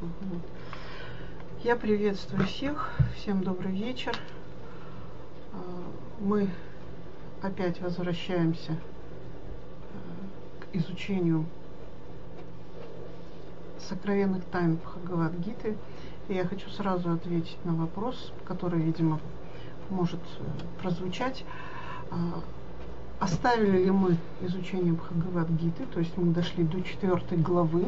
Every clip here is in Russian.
Вот. Я приветствую всех, всем добрый вечер. Мы опять возвращаемся к изучению сокровенных тайн Бхагавад-гиты. И я хочу сразу ответить на вопрос, который, видимо, может прозвучать. Оставили ли мы изучение Бхагавад-гиты, то есть мы дошли до 4 главы,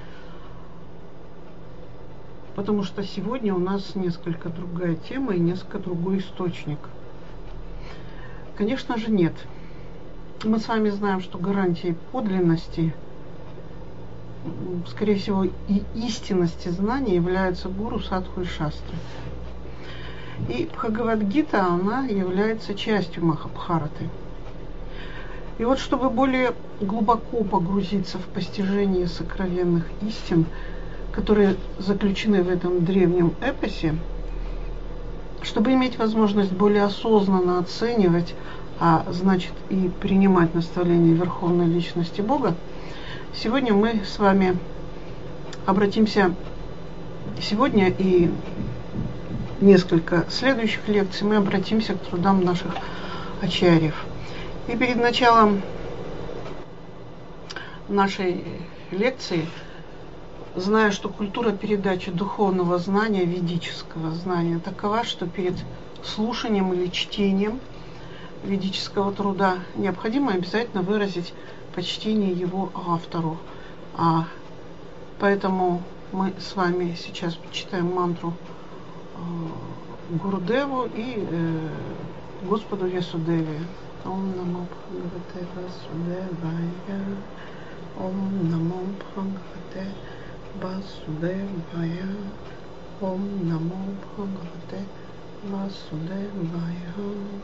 потому что сегодня у нас несколько другая тема и несколько другой источник. Конечно же, нет. Мы с вами знаем, что гарантией подлинности, скорее всего, и истинности знания являются гуру, садху и шастры. И Бхагавад-гита, она является частью Махабхараты. И вот, чтобы более глубоко погрузиться в постижение сокровенных истин, которые заключены в этом древнем эпосе, чтобы иметь возможность более осознанно оценивать, а значит и принимать наставления Верховной Личности Бога, сегодня мы с вами обратимся, сегодня и несколько следующих лекций мы обратимся к трудам наших ачарьев. И перед началом нашей лекции, зная, что культура передачи духовного знания, ведического знания такова, что перед слушанием или чтением ведического труда необходимо обязательно выразить почтение его автору. Поэтому мы с вами сейчас читаем мантру Гурудеву и Господу Весудеве. Ом намо Бхагавате Васудевая. Ом намо Бхагавате Васудевая. Ом намо Бхагавате Васудевая.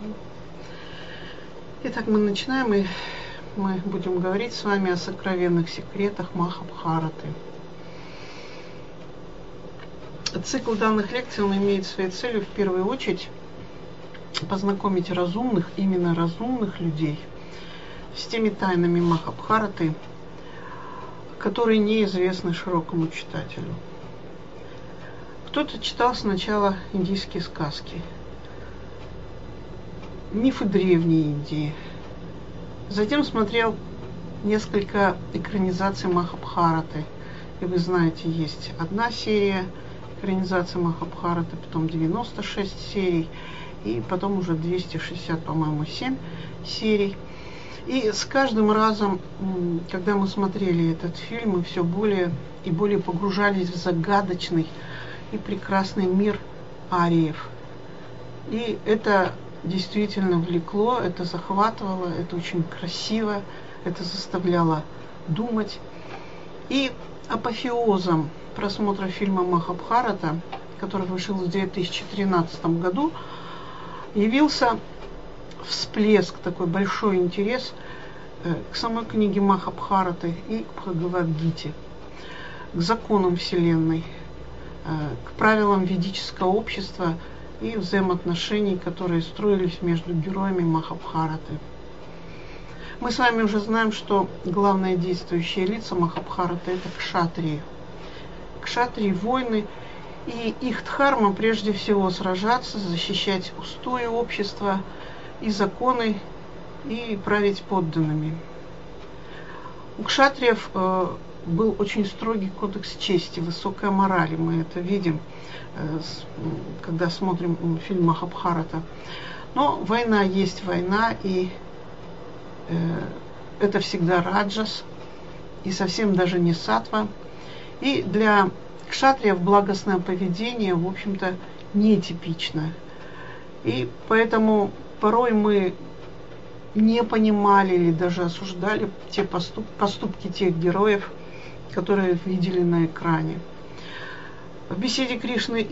Итак, мы начинаем, и мы будем говорить с вами о сокровенных секретах Махабхараты. Цикл данных лекций, он имеет своей целью в первую очередь познакомить разумных, именно разумных людей с теми тайнами Махабхараты, которые неизвестны широкому читателю. Кто-то читал сначала индийские сказки, мифы древней Индии, затем смотрел несколько экранизаций Махабхараты. И вы знаете, есть одна серия экранизации Махабхараты, потом 96 серий, и потом уже 260, по-моему, 7 серий. И с каждым разом, когда мы смотрели этот фильм, мы все более и более погружались в загадочный и прекрасный мир ариев. И это действительно влекло, это захватывало, это очень красиво, это заставляло думать. И апофеозом просмотра фильма «Махабхарата», который вышел в 2013 году, явился всплеск, такой большой интерес к самой книге Махабхараты и к Бхагавад-гите, к законам Вселенной, к правилам ведического общества и взаимоотношений, которые строились между героями Махабхараты. Мы с вами уже знаем, что главные действующие лица Махабхараты — это кшатрии. Кшатрии — воины, и их дхарма прежде всего сражаться, защищать устои общества и законы, и править подданными. У кшатриев был очень строгий кодекс чести, высокая мораль, и мы это видим, когда смотрим фильм Махабхарата. Но война есть война, и это всегда раджас, и совсем даже не саттва. И для кшатриев благостное поведение, в общем-то, нетипично. И поэтому порой мы не понимали или даже осуждали те поступки тех героев, которые видели на экране. В беседе Кришны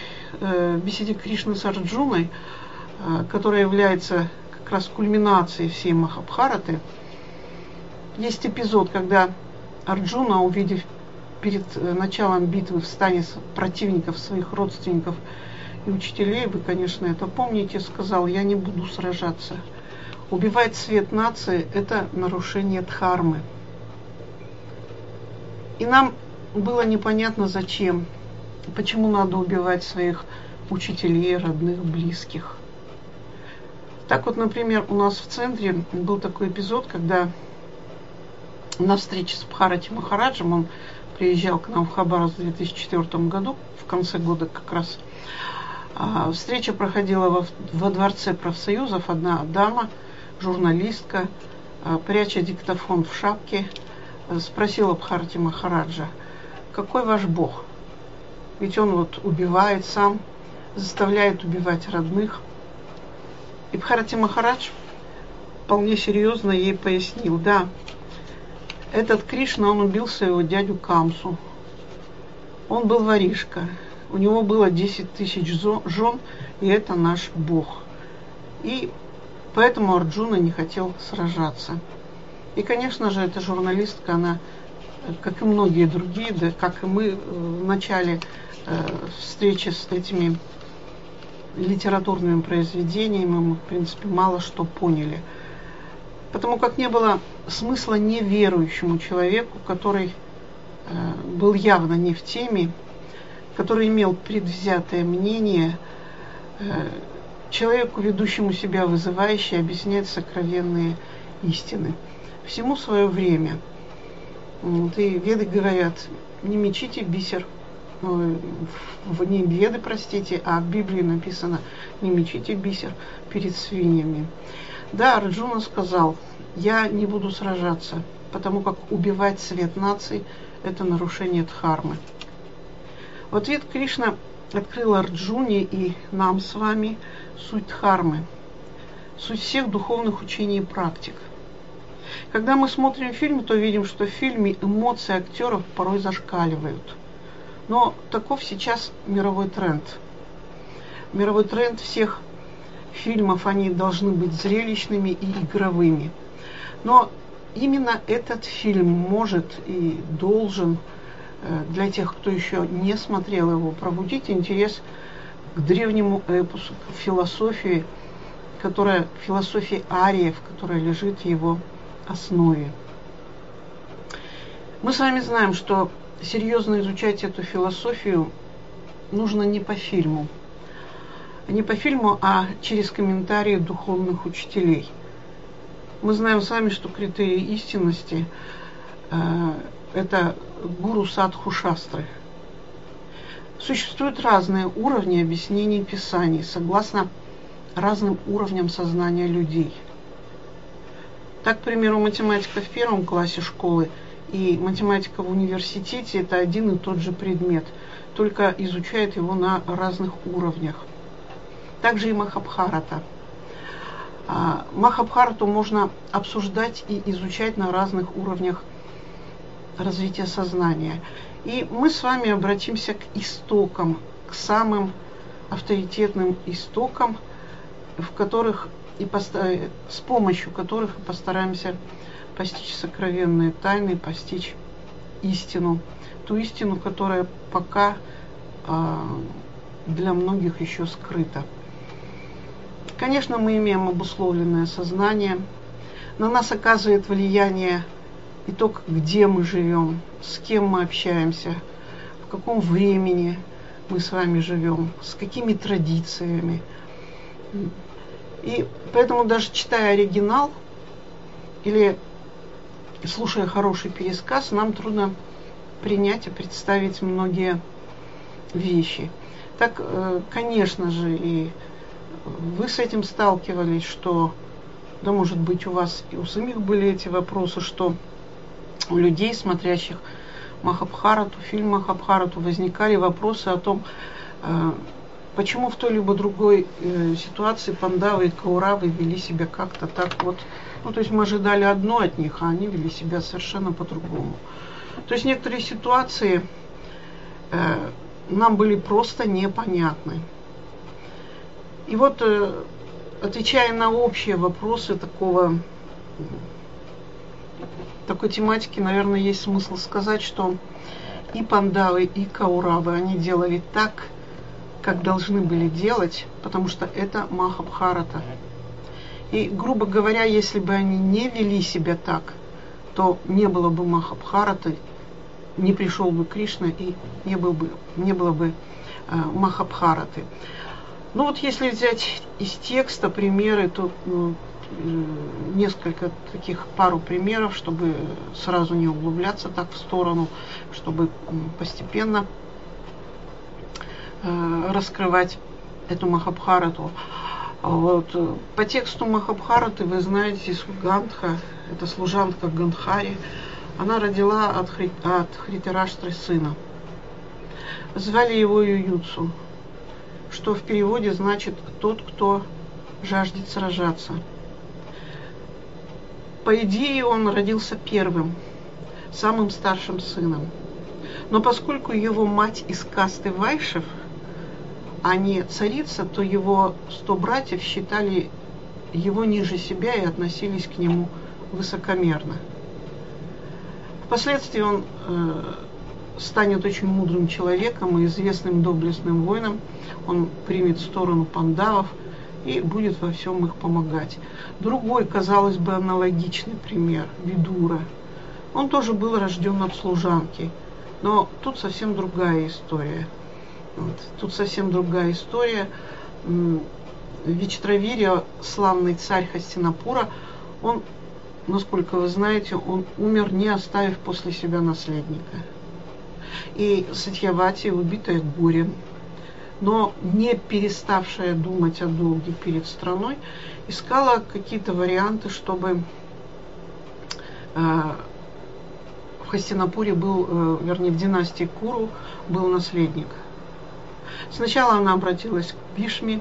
с Арджуной, которая является как раз кульминацией всей Махабхараты, есть эпизод, когда Арджуна, увидев перед началом битвы в стане противников своих родственников и учителей, вы, конечно, это помните, сказал: «Я не буду сражаться. Убивать цвет нации – это нарушение дхармы». И нам было непонятно зачем, почему надо убивать своих учителей, родных, близких. Так вот, например, у нас в центре был такой эпизод, когда на встрече с Бхарати Махараджем, он приезжал к нам в Хабаровск в 2004 году, в конце года как раз. Встреча проходила во Дворце профсоюзов. Одна дама, журналистка, пряча диктофон в шапке, спросила Бхарати Махараджа: какой ваш Бог? Ведь он вот убивает сам, заставляет убивать родных. И Бхарати Махарадж вполне серьезно ей пояснил: да, этот Кришна, он убил своего дядю Камсу. Он был воришка. У него было 10 тысяч жен, и это наш Бог. И поэтому Арджуна не хотел сражаться. И, конечно же, эта журналистка, она, как и многие другие, да, как и мы в начале встречи с этими литературными произведениями, мы, в принципе, мало что поняли. Потому как не было смысла неверующему человеку, который был явно не в теме, который имел предвзятое мнение, человеку, ведущему себя вызывающе, объяснять сокровенные истины. Всему свое время. И Веды говорят: не мечите бисер. Не Веды, простите, а в Библии написано: не мечите бисер перед свиньями. Да, Арджуна сказал: я не буду сражаться, потому как убивать свет наций – это нарушение дхармы. В ответ Кришна открыл Арджуне и нам с вами суть дхармы, суть всех духовных учений и практик. Когда мы смотрим фильм, то видим, что в фильме эмоции актеров порой зашкаливают. Но таков сейчас мировой тренд. Мировой тренд всех фильмов, они должны быть зрелищными и игровыми. Но именно этот фильм может и должен для тех, кто еще не смотрел его, пробудить интерес к древнему эпосу, к философии, философии ариев, которая лежит в его основе. Мы с вами знаем, что серьезно изучать эту философию нужно не по фильму, а через комментарии духовных учителей. Мы знаем с вами, что критерий истинности это гуру садху шастры. Существуют разные уровни объяснений Писаний, согласно разным уровням сознания людей. Так, к примеру, математика в 1 классе школы и математика в университете – это один и тот же предмет, только изучают его на разных уровнях. Также и Махабхарата. Махабхарату можно обсуждать и изучать на разных уровнях развития сознания. И мы с вами обратимся к истокам, к самым авторитетным истокам, с помощью которых постараемся постичь сокровенные тайны, постичь истину. Ту истину, которая пока для многих еще скрыта. Конечно, мы имеем обусловленное сознание. На нас оказывает влияние и то, где мы живем, с кем мы общаемся, в каком времени мы с вами живем, с какими традициями. И поэтому даже читая оригинал или слушая хороший пересказ, нам трудно принять и представить многие вещи. Так, конечно же, и вы с этим сталкивались, что, да, может быть, у вас и у самих были эти вопросы, что у людей, смотрящих Махабхарату, фильм Махабхарату, возникали вопросы о том, почему в той либо другой ситуации Пандавы и Кауравы вели себя как-то так вот. То есть мы ожидали одно от них, а они вели себя совершенно по-другому. То есть некоторые ситуации нам были просто непонятны. И вот, отвечая на общие вопросы такой тематики, наверное, есть смысл сказать, что и Пандавы, и Кауравы, они делали так, как должны были делать, потому что это Махабхарата. И, грубо говоря, если бы они не вели себя так, то не было бы Махабхараты, не пришел бы Кришна и не было бы Махабхараты. Ну вот если взять из текста примеры, то несколько таких, пару примеров, чтобы сразу не углубляться так в сторону, чтобы постепенно раскрывать эту Махабхарату. Вот. По тексту Махабхараты вы знаете, Гандха, это служанка Гандхари, она родила от Хритараштры сына. Звали его Ююцу, что в переводе значит «тот, кто жаждет сражаться». По идее, он родился первым, самым старшим сыном. Но поскольку его мать из касты вайшев, а не царица, то его 100 братьев считали его ниже себя и относились к нему высокомерно. Впоследствии он станет очень мудрым человеком и известным доблестным воином. Он примет сторону пандавов и будет во всем их помогать. Другой, казалось бы, аналогичный пример – Видура. Он тоже был рожден от служанки, но тут совсем другая история. Тут совсем другая история. Вичтравирья, славный царь Хастинапура, он, насколько вы знаете, он умер, не оставив после себя наследника. И Сатьявати, убитая горем, но не переставшая думать о долге перед страной, искала какие-то варианты, чтобы в Хастинапуре был, вернее, в династии Куру был наследник. Сначала она обратилась к Бхишме,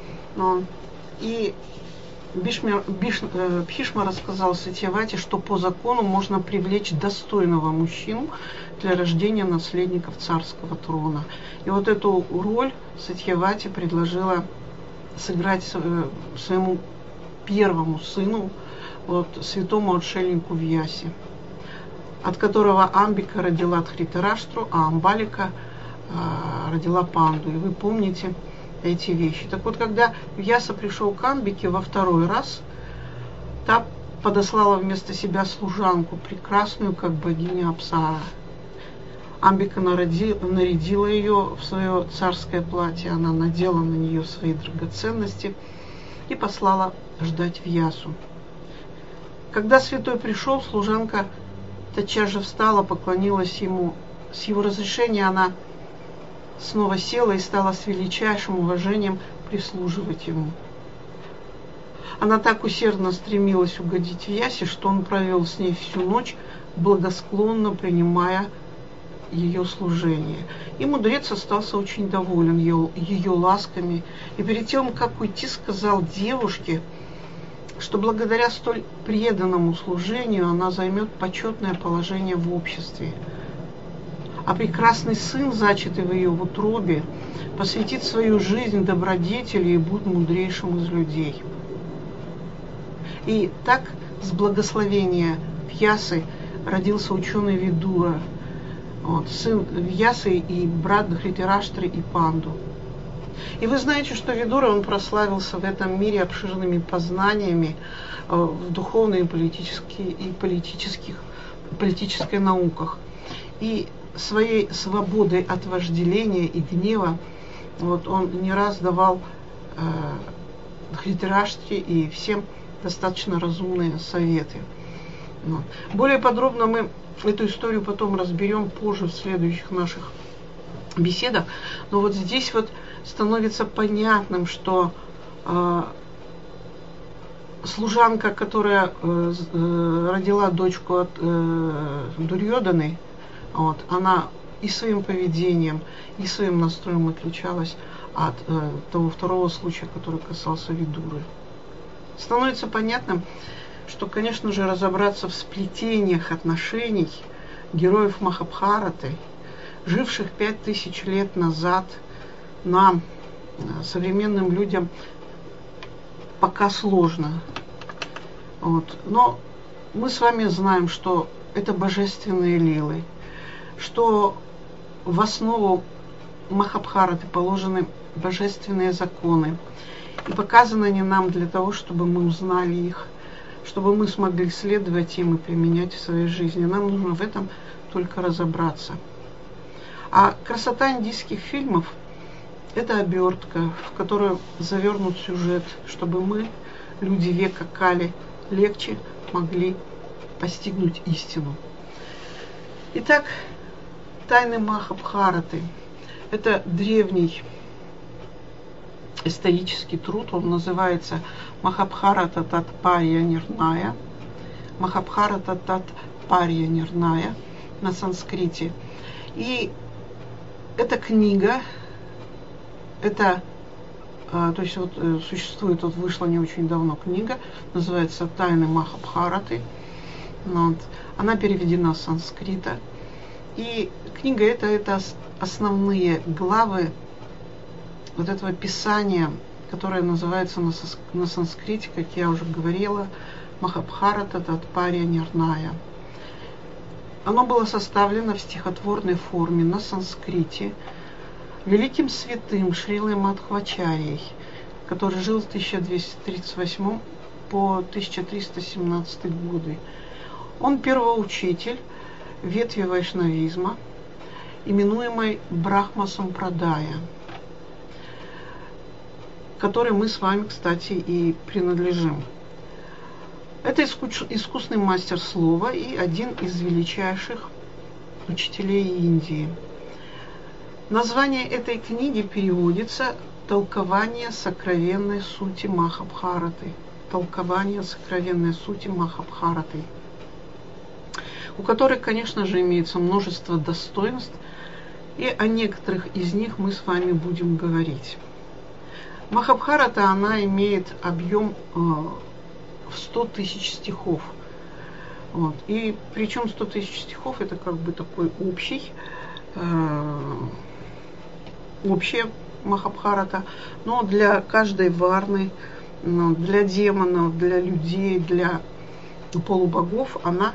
и Бхишма рассказал Сатьявати, что по закону можно привлечь достойного мужчину для рождения наследников царского трона. И вот эту роль Сатьявати предложила сыграть своему первому сыну, вот, святому отшельнику Вьясе, от которого Амбика родила Дхритараштру, а Амбалика родила Панду. И вы помните эти вещи. Так вот, когда Вьяса пришел к Амбике во второй раз, та подослала вместо себя служанку, прекрасную, как богиня Апсара. Амбика нарядила ее в свое царское платье, она надела на нее свои драгоценности и послала ждать Вьясу. Когда святой пришел, служанка тотчас же встала, поклонилась ему. С его разрешения она снова села и стала с величайшим уважением прислуживать ему. Она так усердно стремилась угодить Вьясе, что он провел с ней всю ночь, благосклонно принимая ее служение. И мудрец остался очень доволен ее ласками, и перед тем, как уйти, сказал девушке, что благодаря столь преданному служению она займет почетное положение в обществе. А прекрасный сын, зачатый в ее утробе, посвятит свою жизнь добродетели и будет мудрейшим из людей. И так с благословения Вьясы родился ученый Видура, вот, сын Вьясы и брат Дхритараштры и Панду. И вы знаете, что Видура, он прославился в этом мире обширными познаниями в духовной и политической науках. И своей свободой от вожделения и гнева вот, он не раз давал Дхритараштре и всем достаточно разумные советы. Вот. Более подробно мы эту историю потом разберем позже в следующих наших беседах. Но вот здесь вот становится понятным, что служанка, которая родила дочку от Дурьоданы, вот, она и своим поведением, и своим настроем отличалась от того второго случая, который касался Видуры. Становится понятным, что, конечно же, разобраться в сплетениях отношений героев Махабхараты, живших 5000 лет назад, нам, современным людям, пока сложно. Вот. Но мы с вами знаем, что это божественные лилы, что в основу Махабхараты положены божественные законы. И показаны они нам для того, чтобы мы узнали их, чтобы мы смогли следовать им и применять в своей жизни. Нам нужно в этом только разобраться. А красота индийских фильмов – это обертка, в которую завернут сюжет, чтобы мы, люди века Кали, легче могли постигнуть истину. Итак, тайны Махабхараты – это древний исторический труд, он называется Махабхарата Татпарья Нирная. Махабхарата Татпарья Нирная на санскрите. И эта книга, то есть вот существует, вот вышла не очень давно книга, называется «Тайны Махабхараты». Вот. Она переведена с санскрита. И книга это основные главы вот этого писания, которое называется на санскрите, как я уже говорила, Махабхарата Татпарья Нирная. Оно было составлено в стихотворной форме на санскрите великим святым Шрилой Мадхвачарьей, который жил в 1238 по 1317 годы. Он первоучитель ветви вайшнавизма, именуемой Брахма Сампрадая, которой мы с вами, кстати, и принадлежим. Это искусный мастер слова и один из величайших учителей Индии. Название этой книги переводится «Толкование сокровенной сути Махабхараты». Толкование сокровенной сути Махабхараты, у которой, конечно же, имеется множество достоинств, и о некоторых из них мы с вами будем говорить. Махабхарата, она имеет объем в 100 тысяч стихов. Вот. И причем 100 тысяч стихов это как бы такой общая Махабхарата, но для каждой варны, для демонов, для людей, для полубогов она,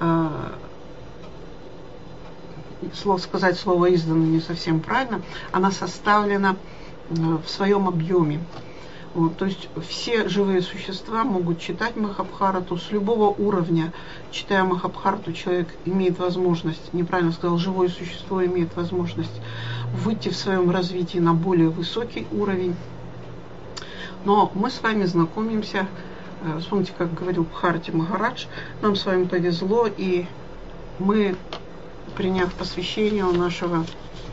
сказать слово издано не совсем правильно, она составлена в своем объеме. Вот, то есть все живые существа могут читать Махабхарату с любого уровня. Читая Махабхарату, человек имеет возможность, неправильно сказал, живое существо имеет возможность выйти в своем развитии на более высокий уровень. Но мы с вами знакомимся, вспомните, как говорил Бхарати Махарадж, нам с вами повезло, и мы, приняв посвящение у нашего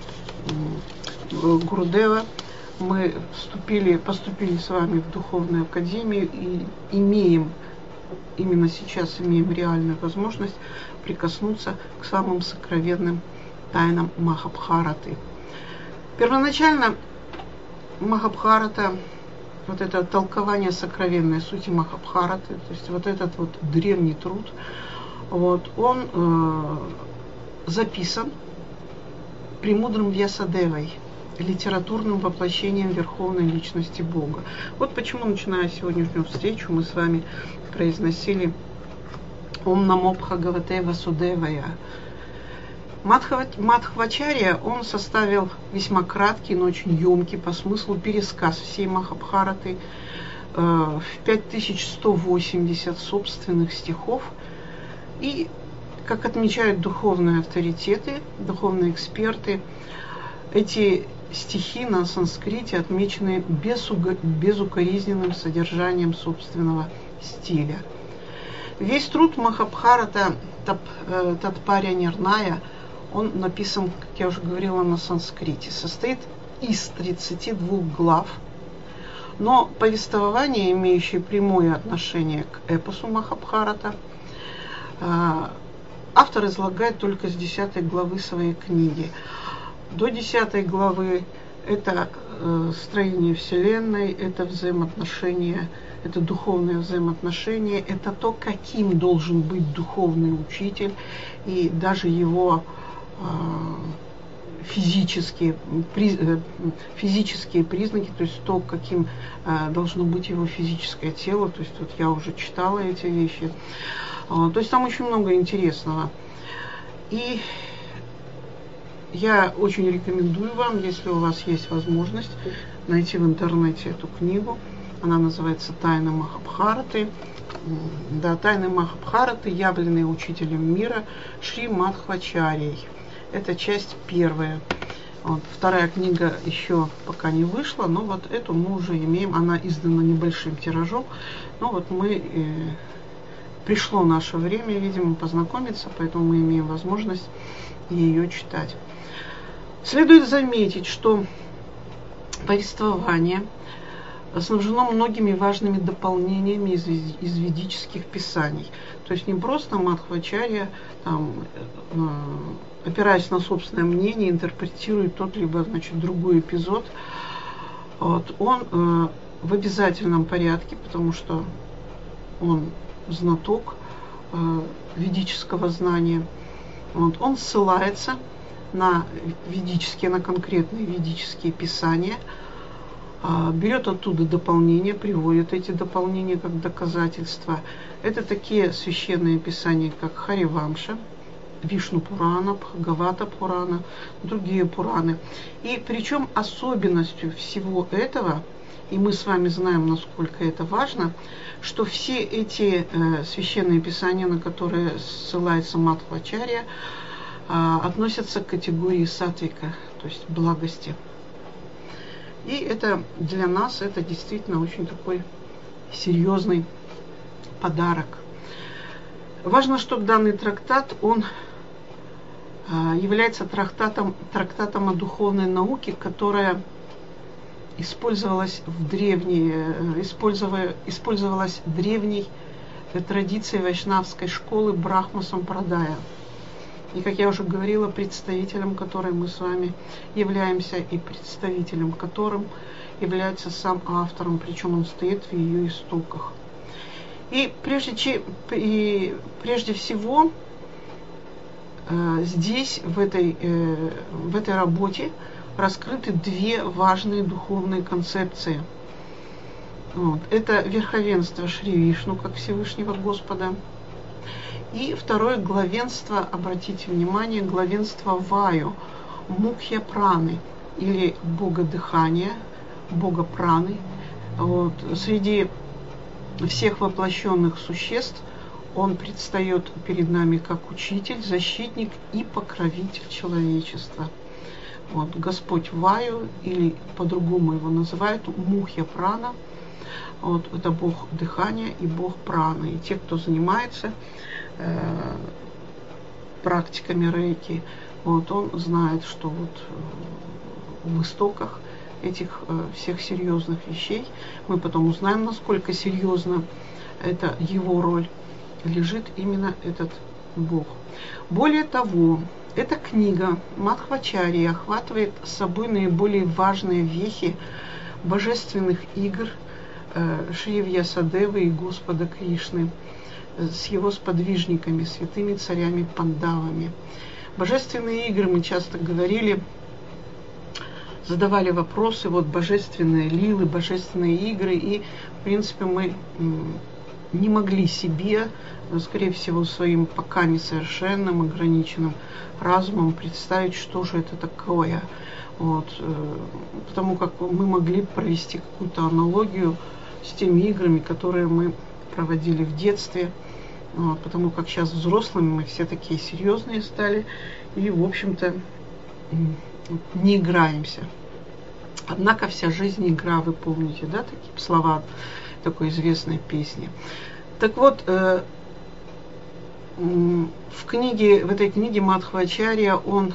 Гурудева, мы поступили с вами в духовную академию и именно сейчас имеем реальную возможность прикоснуться к самым сокровенным тайнам Махабхараты. Первоначально Махабхарата, вот это толкование сокровенной сути Махабхараты, то есть вот этот вот древний труд, вот, он записан премудрым Вьясадевой, литературным воплощением Верховной Личности Бога. Вот почему, начиная сегодняшнюю встречу, мы с вами произносили Ом Намо Бхагавате Васудевая. Мадхвачарья, он составил весьма краткий, но очень емкий по смыслу пересказ всей Махабхараты в 5180 собственных стихов. И, как отмечают духовные авторитеты, духовные эксперты, эти стихи на санскрите отмечены безукоризненным содержанием собственного стиля. Весь труд Махабхарата Татпарья Нирная, он написан, как я уже говорила, на санскрите. Состоит из 32 глав, но повествование, имеющее прямое отношение к эпосу Махабхарата, автор излагает только с 10 главы своей книги. До 10 главы это строение Вселенной, это взаимоотношения, это духовные взаимоотношения, это то, каким должен быть духовный учитель, и даже его физические признаки, то есть то, каким должно быть его физическое тело. То есть вот я уже читала эти вещи. То есть там очень много интересного. И я очень рекомендую вам, если у вас есть возможность, найти в интернете эту книгу Она называется «Тайны Махабхараты». Да, «Тайны Махабхараты», явленные учителем мира Шри Мадхвачарьей. Это часть первая. Вот, вторая книга еще пока не вышла, но вот эту мы уже имеем. Она издана небольшим тиражом. Но вот пришло наше время, видимо, познакомиться, поэтому мы имеем возможность ее читать. Следует заметить, что повествование снабжено многими важными дополнениями из ведических писаний. То есть не просто Мадхвачарья, опираясь на собственное мнение, интерпретирует тот либо другой эпизод. Вот. Он в обязательном порядке, потому что он знаток ведического знания. Вот. Он ссылается на конкретные ведические писания, берет оттуда дополнения, приводит эти дополнения как доказательства. Это такие священные писания, как Харивамша, Вишну Пурана, Бхагавата Пурана, другие Пураны. И причем особенностью всего этого, и мы с вами знаем, насколько это важно, что все эти священные писания, на которые ссылается Мадхвачарья, относятся к категории сатвика, то есть благости. И это для нас это действительно очень такой серьезный подарок. Важно, чтобы данный трактат, он является трактатом о духовной науке, которая использовалась древней традицией вайшнавской школы Брахма Сампрадая. И, как я уже говорила, представителем которой мы с вами являемся, и представителем которым является сам автором, причем он стоит в ее истоках. И прежде всего здесь, в этой работе, раскрыты две важные духовные концепции. Вот. Это верховенство Шри Вишну, как Всевышнего Господа, и второе главенство, обратите внимание, главенство Ваю, Мукхья Праны, или бога дыхания, бога праны. Вот. Среди всех воплощенных существ он предстает перед нами как учитель, защитник и покровитель человечества. Вот. Господь Ваю, или по-другому его называют Мукхья Прана. Вот. Это бог дыхания и бог праны. И те, кто занимается практиками рейки, вот, он знает, что вот в истоках этих всех серьезных вещей, мы потом узнаем, насколько серьезно это его роль, лежит именно этот бог. Более того, эта книга Мадхвачарьи охватывает собой наиболее важные вехи божественных игр Шри Вьясадевы и Господа Кришны с его сподвижниками, святыми царями Пандавами. Божественные игры, мы часто говорили, задавали вопросы, вот божественные лилы, божественные игры, и, в принципе, мы не могли себе, скорее всего, своим пока несовершенным, ограниченным разумом представить, что же это такое. Вот, потому как мы могли провести какую-то аналогию с теми играми, которые мы проводили в детстве. Вот, потому как сейчас взрослыми мы все такие серьезные стали и, в общем-то, не играемся. Однако вся жизнь игра, вы помните, да, такие слова такой известной песни. Так вот, в этой книге Мадхвачарья он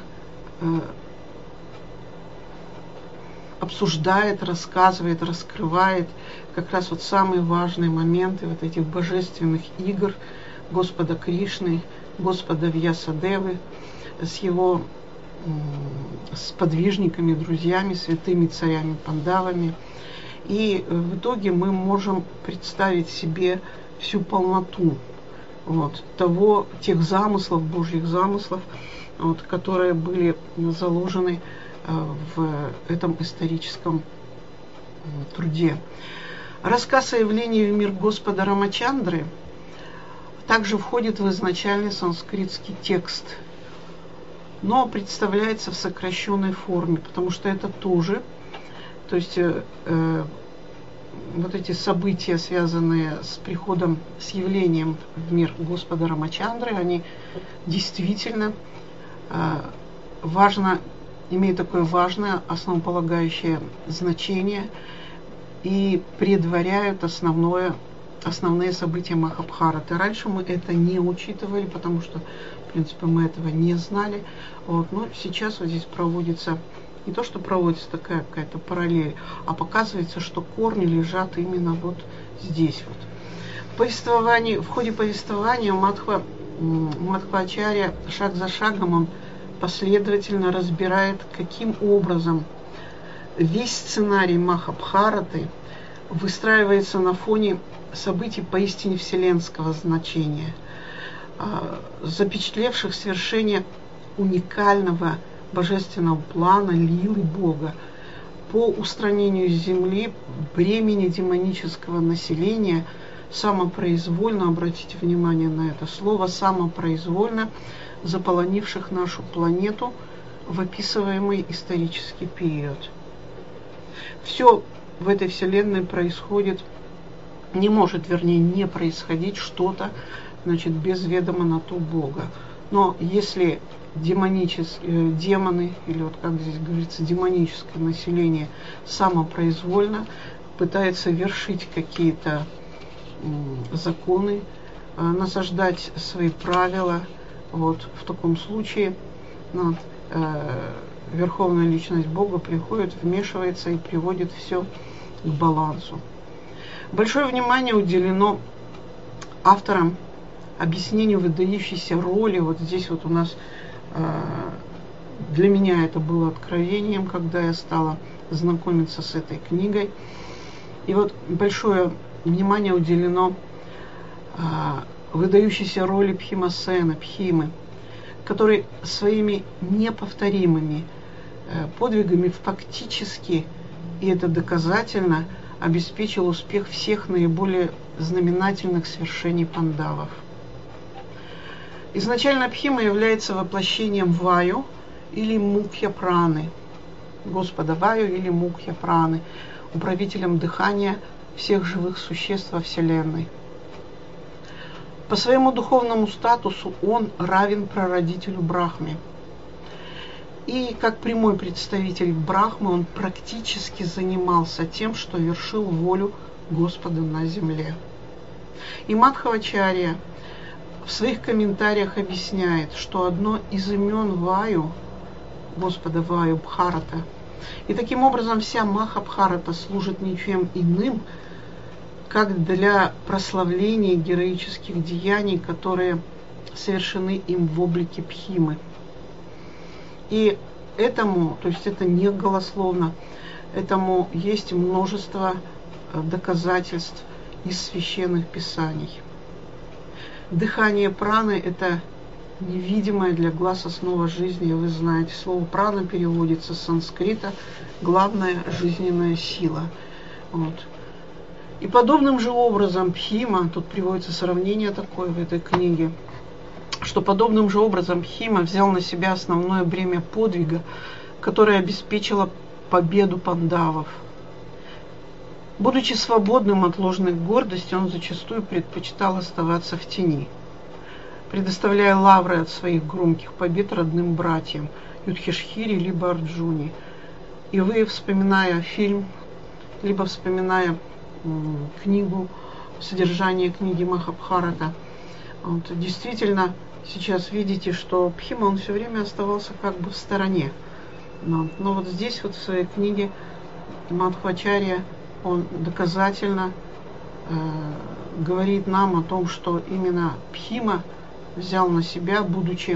обсуждает, рассказывает, раскрывает как раз вот самые важные моменты вот этих божественных игр Господа Кришны, Господа Вьясадевы с его сподвижниками, друзьями, святыми царями Пандавами. И в итоге мы можем представить себе всю полноту вот, тех замыслов, Божьих замыслов, вот, которые были заложены в этом историческом труде. Рассказ о явлении в мир Господа Рамачандры также входит в изначальный санскритский текст, но представляется в сокращенной форме, потому что это тоже, то есть вот эти события, связанные с приходом, с явлением в мир Господа Рамачандры, они действительно имеют такое важное, основополагающее значение и предваряют основные события Махабхараты. Раньше мы это не учитывали, потому что, в принципе, мы этого не знали. Вот. Но сейчас вот здесь проводится, не то что проводится такая какая-то параллель, а показывается, что корни лежат именно вот здесь вот. В ходе повествования Мадхвачарья шаг за шагом он последовательно разбирает, каким образом весь сценарий Махабхараты выстраивается на фоне событий поистине вселенского значения, запечатлевших свершение уникального божественного плана лилы Бога по устранению с земли бремени демонического населения, самопроизвольно, обратите внимание на это слово, самопроизвольно заполонивших нашу планету в описываемый исторический период. Все в этой вселенной происходит, не может, вернее, не происходить что-то, значит, без ведома на то Бога. Но если демоны, или вот как здесь говорится, демоническое население самопроизвольно пытается вершить какие-то законы, насаждать свои правила, вот в таком случае Верховная Личность Бога приходит, вмешивается и приводит все к балансу. Большое внимание уделено авторам объяснению выдающейся роли. Вот здесь вот у нас для меня это было откровением, когда я стала знакомиться с этой книгой. И вот большое внимание уделено выдающейся роли Бхимасена, Бхимы, который своими неповторимыми подвигами фактически, и это доказательно, обеспечил успех всех наиболее знаменательных свершений пандавов. Изначально Бхима является воплощением Ваю или Мукхья Праны, Господа Ваю или Мукхья Праны, управителем дыхания всех живых существ во Вселенной. По своему духовному статусу он равен прародителю Брахме. И как прямой представитель Брахмы он практически занимался тем, что вершил волю Господа на земле. И Мадхвачарья в своих комментариях объясняет, что одно из имен Ваю, Господа Ваю Бхарата, и таким образом вся Махабхарата служит ничем иным, как для прославления героических деяний, которые совершены им в облике Бхимы. И этому, то есть это не голословно, этому есть множество доказательств из священных писаний. Дыхание праны – это невидимая для глаз основа жизни. Вы знаете, слово прана переводится с санскрита «главная жизненная сила». Вот. И подобным же образом Бхима, тут приводится сравнение такое в этой книге, что подобным же образом Бхима взял на себя основное бремя подвига, которое обеспечило победу пандавов. Будучи свободным от ложной гордости, он зачастую предпочитал оставаться в тени, предоставляя лавры от своих громких побед родным братьям Юдхишхире либо Арджуне. И вы, вспоминая фильм, либо вспоминая книгу, содержание книги Махабхарата, вот, действительно сейчас видите, что Бхима, он все время оставался как бы в стороне. Но вот здесь вот в своей книге Мадхвачарья он доказательно говорит нам о том, что именно Бхима взял на себя, будучи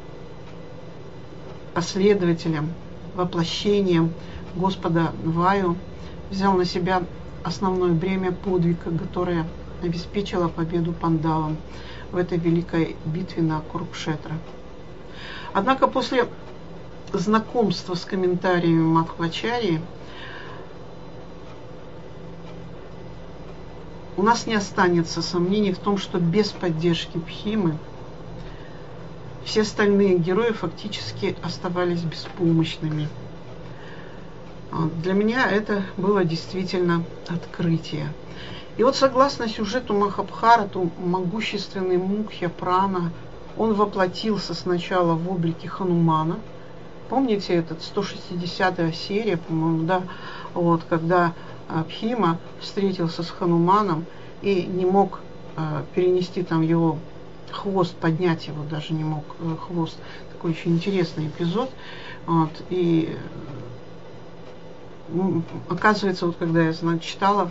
последователем, воплощением Господа Ваю, взял на себя основное бремя подвига, которое обеспечило победу пандавам в этой великой битве на Курукшетра. Однако после знакомства с комментариями Мадхвачарьи у нас не останется сомнений в том, что без поддержки Бхимы все остальные герои фактически оставались беспомощными. Для меня это было действительно открытие. И вот согласно сюжету Махабхараты, могущественный Мукхья Прана, он воплотился сначала в облике Ханумана. Помните, этот 160-я серия, по-моему, да, вот, когда Бхима встретился с Хануманом и не мог перенести там его хвост, поднять его даже не мог, хвост. Такой очень интересный эпизод. Вот, и оказывается, вот когда я, значит, читала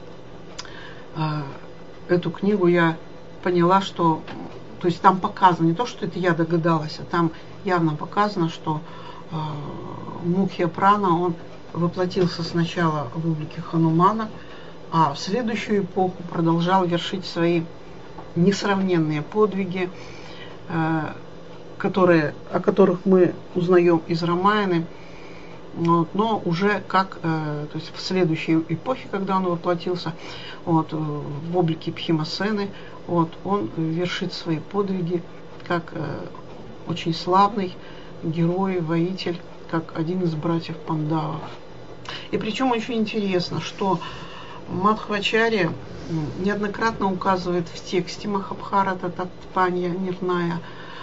эту книгу, я поняла, что, то есть там показано, не то, что это я догадалась, а там явно показано, что Мукхья Прана, он воплотился сначала в облике Ханумана, а в следующую эпоху продолжал вершить свои несравненные подвиги, о которых мы узнаем из Рамаяны, но уже как, то есть в следующей эпохе, когда он воплотился вот, в облике Бхимасены, вот, он вершит свои подвиги как очень славный герой, воитель, как один из братьев Пандавов. И причем очень интересно, что Мадхвачарья неоднократно указывает в тексте Махабхарата Татпанья Нирная,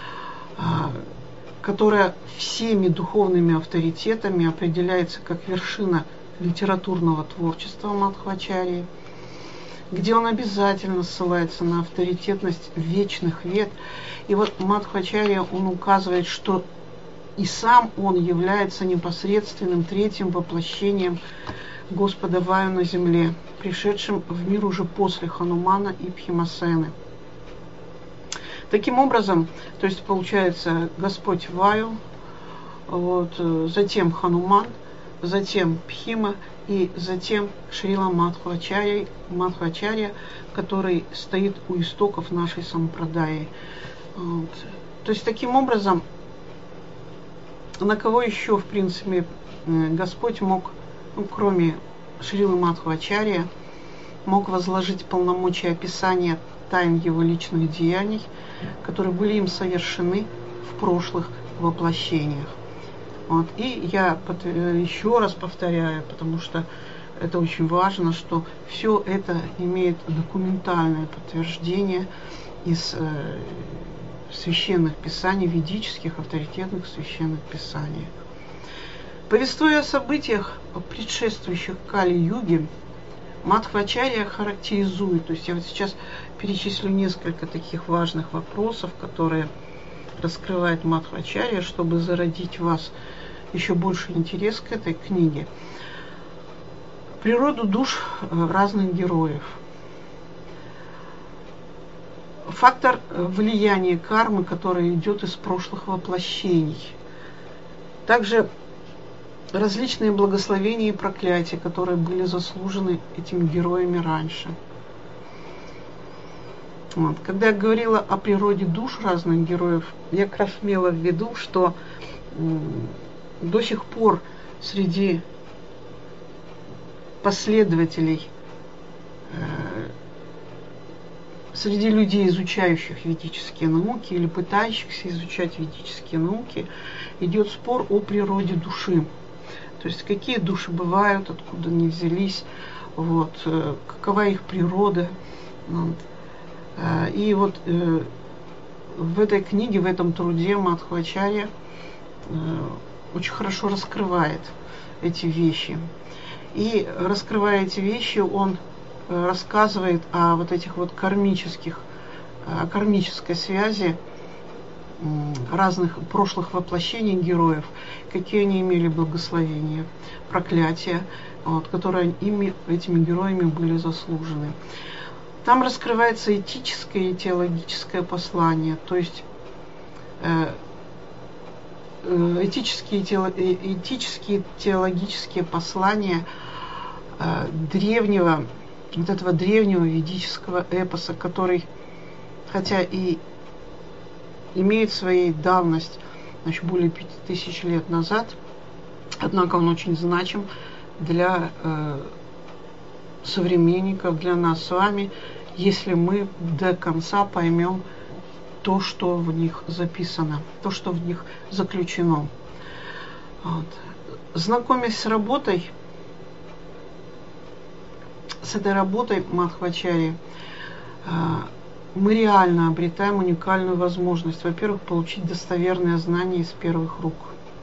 которая всеми духовными авторитетами определяется как вершина литературного творчества Мадхвачарьи, где он обязательно ссылается на авторитетность вечных вед. И вот Мадхвачарья, он указывает, что и сам он является непосредственным третьим воплощением Господа Ваю на земле, пришедшим в мир уже после Ханумана и Бхимасены. Таким образом, то есть получается Господь Ваю, вот, затем Хануман, затем Бхима и затем Шрила Мадхвачарья, который стоит у истоков нашей сампрадаи. Вот. То есть таким образом, на кого еще, в принципе, Господь мог, кроме Шрилы Мадхвачарья, мог возложить полномочия описания тайн его личных деяний, которые были им совершены в прошлых воплощениях. Вот. И я еще раз повторяю, потому что это очень важно, что все это имеет документальное подтверждение из священных писаний, ведических, авторитетных священных писаний. Повествуя о событиях, предшествующих Кали-юге, Мадхвачарья характеризует, то есть я вот сейчас перечислю несколько таких важных вопросов, которые раскрывает Мадхвачарья, чтобы зародить в вас еще больше интерес к этой книге. Природу душ разных героев. Фактор влияния кармы, который идет из прошлых воплощений. Также различные благословения и проклятия, которые были заслужены этими героями раньше. Вот. Когда я говорила о природе душ разных героев, я как раз имела в виду, что до сих пор среди последователей, среди людей, изучающих ведические науки или пытающихся изучать ведические науки, идет спор о природе души. То есть какие души бывают, откуда они взялись, вот, какова их природа. Вот. И вот в этой книге, в этом труде Мадхвачарья очень хорошо раскрывает эти вещи. И раскрывая эти вещи, он рассказывает о вот этих вот кармической связи разных прошлых воплощений героев, какие они имели благословения, проклятия, вот, которые этими героями были заслужены. Там раскрывается этическое и теологическое послание, то есть этические и теологические послания древнего, вот этого древнего ведического эпоса, который, хотя и имеет своей давность, значит, более 5000 лет назад, однако он очень значим для современников, для нас с вами, если мы до конца поймем то, что в них записано, то, что в них заключено. Вот. Знакомясь с этой работой Мадхвачарьи, мы реально обретаем уникальную возможность, во-первых, получить достоверные знания из первых рук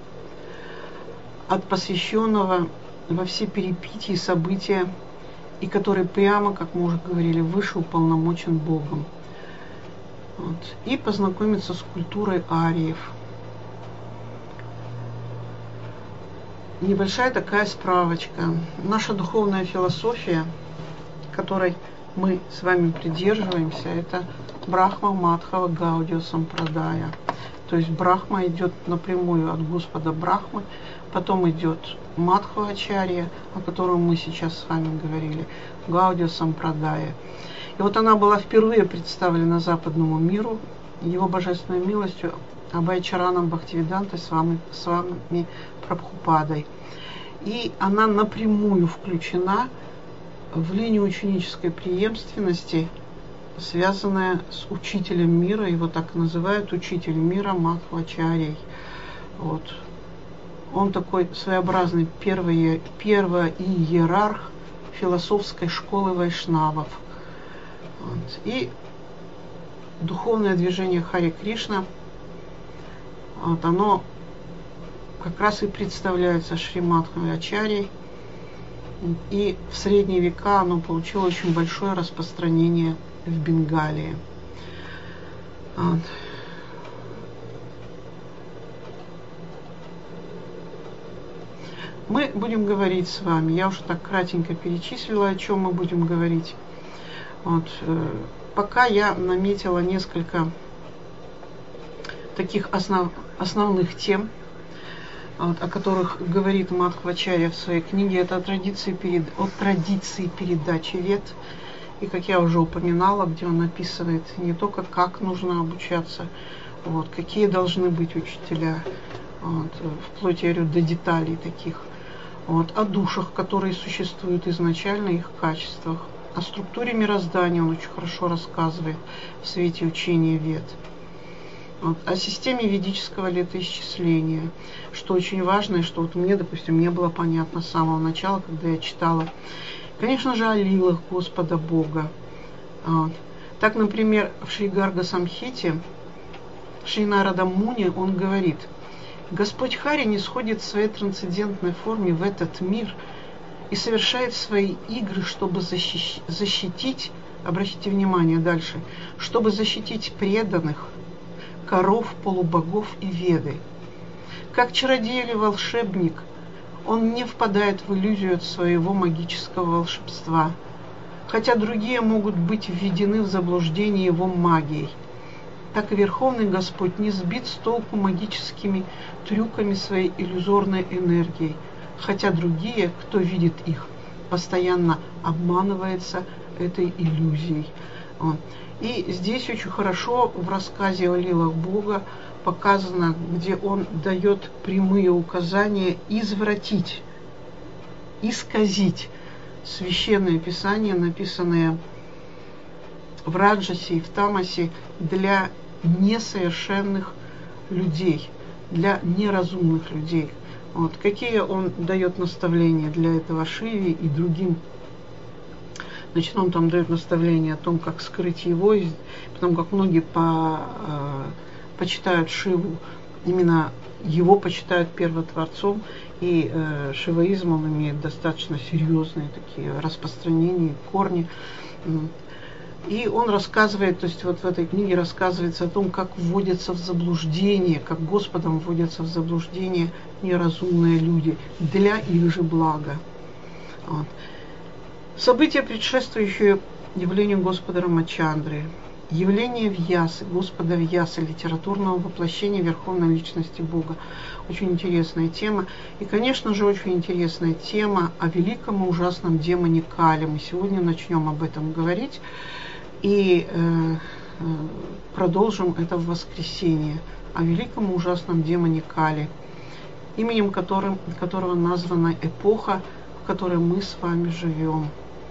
от посвященного во все перипетии и события, и который прямо, как мы уже говорили, выше уполномочен Богом. Вот. И познакомиться с культурой ариев. Небольшая такая справочка. Наша духовная философия, которой мы с вами придерживаемся, это Брахма Мадхава Гаудия Сампрадая. То есть Брахма идет напрямую от Господа Брахмы, потом идет Мадхвачарья, о котором мы сейчас с вами говорили, Гаудия Сампрадая. И вот она была впервые представлена западному миру его божественной милостью Абхайчараном Бхактивидантой с вами Прабхупадой. И она напрямую включена в линию ученической преемственности, связанная с учителем мира, его так называют учитель мира Мадхвачарьей. Вот. Он такой своеобразный первый иерарх философской школы вайшнавов. Вот. И духовное движение Харе Кришна, вот, оно как раз и представляется Шри Мадхвачарьей. И в средние века оно получило очень большое распространение в Бенгалии. Вот. Мы будем говорить с вами, я уже так кратенько перечислила, о чем мы будем говорить. Вот. Пока я наметила несколько таких основных тем, вот, о которых говорит Мадхвачарья в своей книге. Это о традиции передачи вед. И, как я уже упоминала, где он описывает не только как нужно обучаться, вот, какие должны быть учителя, вот, вплоть, я говорю, до деталей таких, вот, о душах, которые существуют изначально, их качествах, о структуре мироздания он очень хорошо рассказывает в свете учения вед. Вот, о системе ведического летоисчисления, что очень важно, и что вот мне, допустим, не было понятно с самого начала, когда я читала. Конечно же, о лилах Господа Бога. Вот. Так, например, в Шри Гарга Самхите Шри Нарада Муни, он говорит: Господь Хари не сходит в своей трансцендентной форме в этот мир и совершает свои игры, чтобы защитить, обратите внимание дальше, чтобы защитить преданных, коров, полубогов и веды. Как чародей или волшебник, он не впадает в иллюзию от своего магического волшебства, хотя другие могут быть введены в заблуждение его магией. Так и Верховный Господь не сбит с толку магическими трюками своей иллюзорной энергией, хотя другие, кто видит их, постоянно обманывается этой иллюзией. И здесь очень хорошо в рассказе о лилах Бога показано, где он дает прямые указания извратить, исказить священное писание, написанное в Раджасе и в Тамасе для несовершенных людей, для неразумных людей. Вот. Какие он дает наставления для этого Шиве и другим. Значит, он там дает наставления о том, как скрыть его, потому как многие почитают Шиву, именно его почитают первотворцом, и шиваизм, он имеет достаточно серьезные такие распространения, корни. И он рассказывает, то есть вот в этой книге рассказывается о том, как вводятся в заблуждение, как Господом вводятся в заблуждение неразумные люди для их же блага. Вот. События, предшествующие явлению Господа Рамачандры, явление Вьясы, Господа Вьясы, литературного воплощения Верховной Личности Бога. Очень интересная тема. И, конечно же, очень интересная тема о великом и ужасном демоне Кали. Мы сегодня начнем об этом говорить и продолжим это в воскресенье. О великом и ужасном демоне Кали, именем которого названа эпоха, в которой мы с вами живем.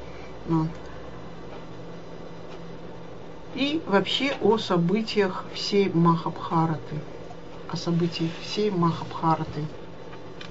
И вообще о событиях всей Махабхараты. О событиях всей Махабхараты.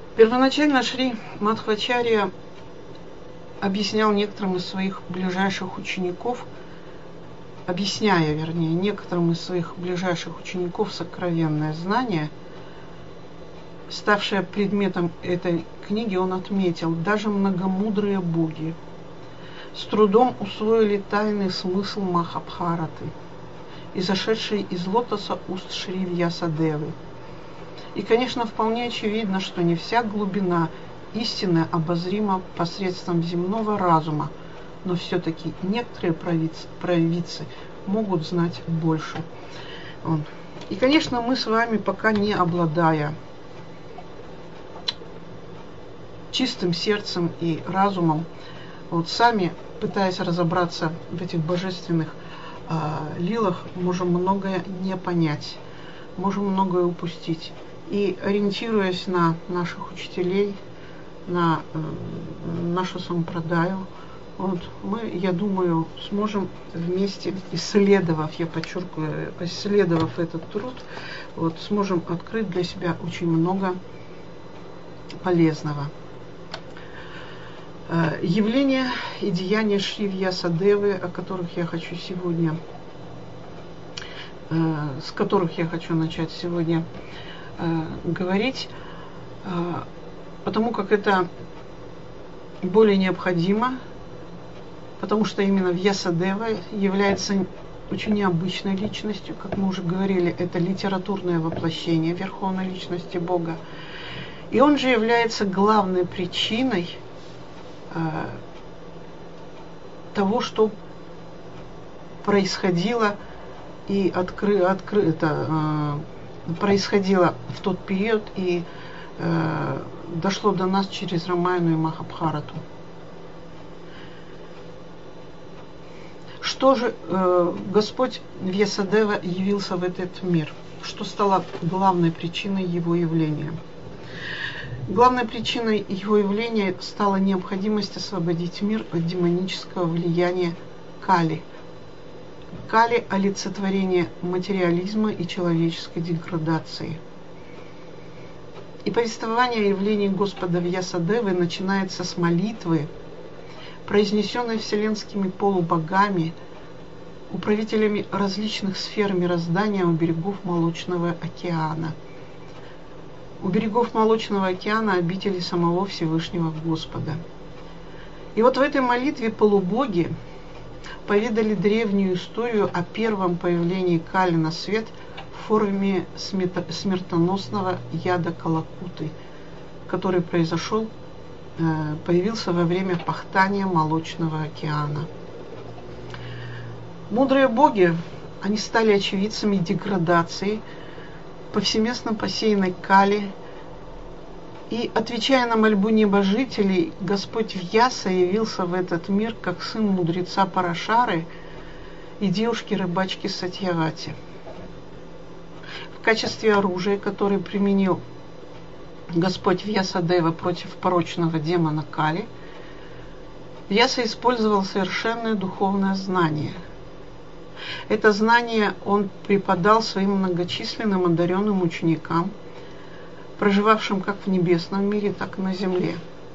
Первоначально Шри Мадхвачарья объяснял некоторым из своих ближайших учеников, объясняя, вернее, некоторым из своих ближайших учеников сокровенное знание, ставшее предметом этой книги, он отметил: даже многомудрые боги с трудом усвоили тайный смысл Махабхараты, изошедший из лотоса уст Шри Вьясадевы. И, конечно, вполне очевидно, что не вся глубина истины обозрима посредством земного разума, но все-таки некоторые провидцы могут знать больше. И, конечно, мы с вами, пока не обладая чистым сердцем и разумом, сами, пытаясь разобраться в этих божественных лилах, можем многое не понять, можем многое упустить. И, ориентируясь на наших учителей, на нашу сампрадаю, мы, я думаю, сможем вместе, исследовав, я подчеркиваю, исследовав этот труд, сможем открыть для себя очень много полезного. Явления и деяния Шри Вьясадевы, о которых я хочу сегодня, с которых я хочу начать сегодня говорить, потому как это более необходимо, потому что именно Вьясадева является очень необычной личностью, как мы уже говорили, это литературное воплощение Верховной Личности Бога. И он же является главной причиной того, что происходило и происходило в тот период и дошло до нас через Рамаяну и Махабхарату. Что же Господь Вьясадева явился в этот мир? Что стало главной причиной его явления? Главной причиной его явления стала необходимость освободить мир от демонического влияния Кали. Кали – олицетворение материализма и человеческой деградации. И повествование о явлении Господа Вьясадевы начинается с молитвы, произнесенной вселенскими полубогами, управителями различных сфер мироздания у берегов Молочного океана. У берегов Молочного океана обители самого Всевышнего Господа. И в этой молитве полубоги поведали древнюю историю о первом появлении Кали на свет в форме смертоносного яда Калакуты, который появился во время пахтания Молочного океана. Мудрые боги, они стали очевидцами деградации, повсеместно посеянной Кали, и, отвечая на мольбу небожителей, Господь Вьяса явился в этот мир как сын мудреца Парашары и девушки-рыбачки Сатьявати. В качестве оружия, которое применил Господь Вьясадева против порочного демона Кали, Вьяса использовал совершенное духовное знание. Это знание он преподал своим многочисленным одаренным ученикам, проживавшим как в небесном мире, так и на земле.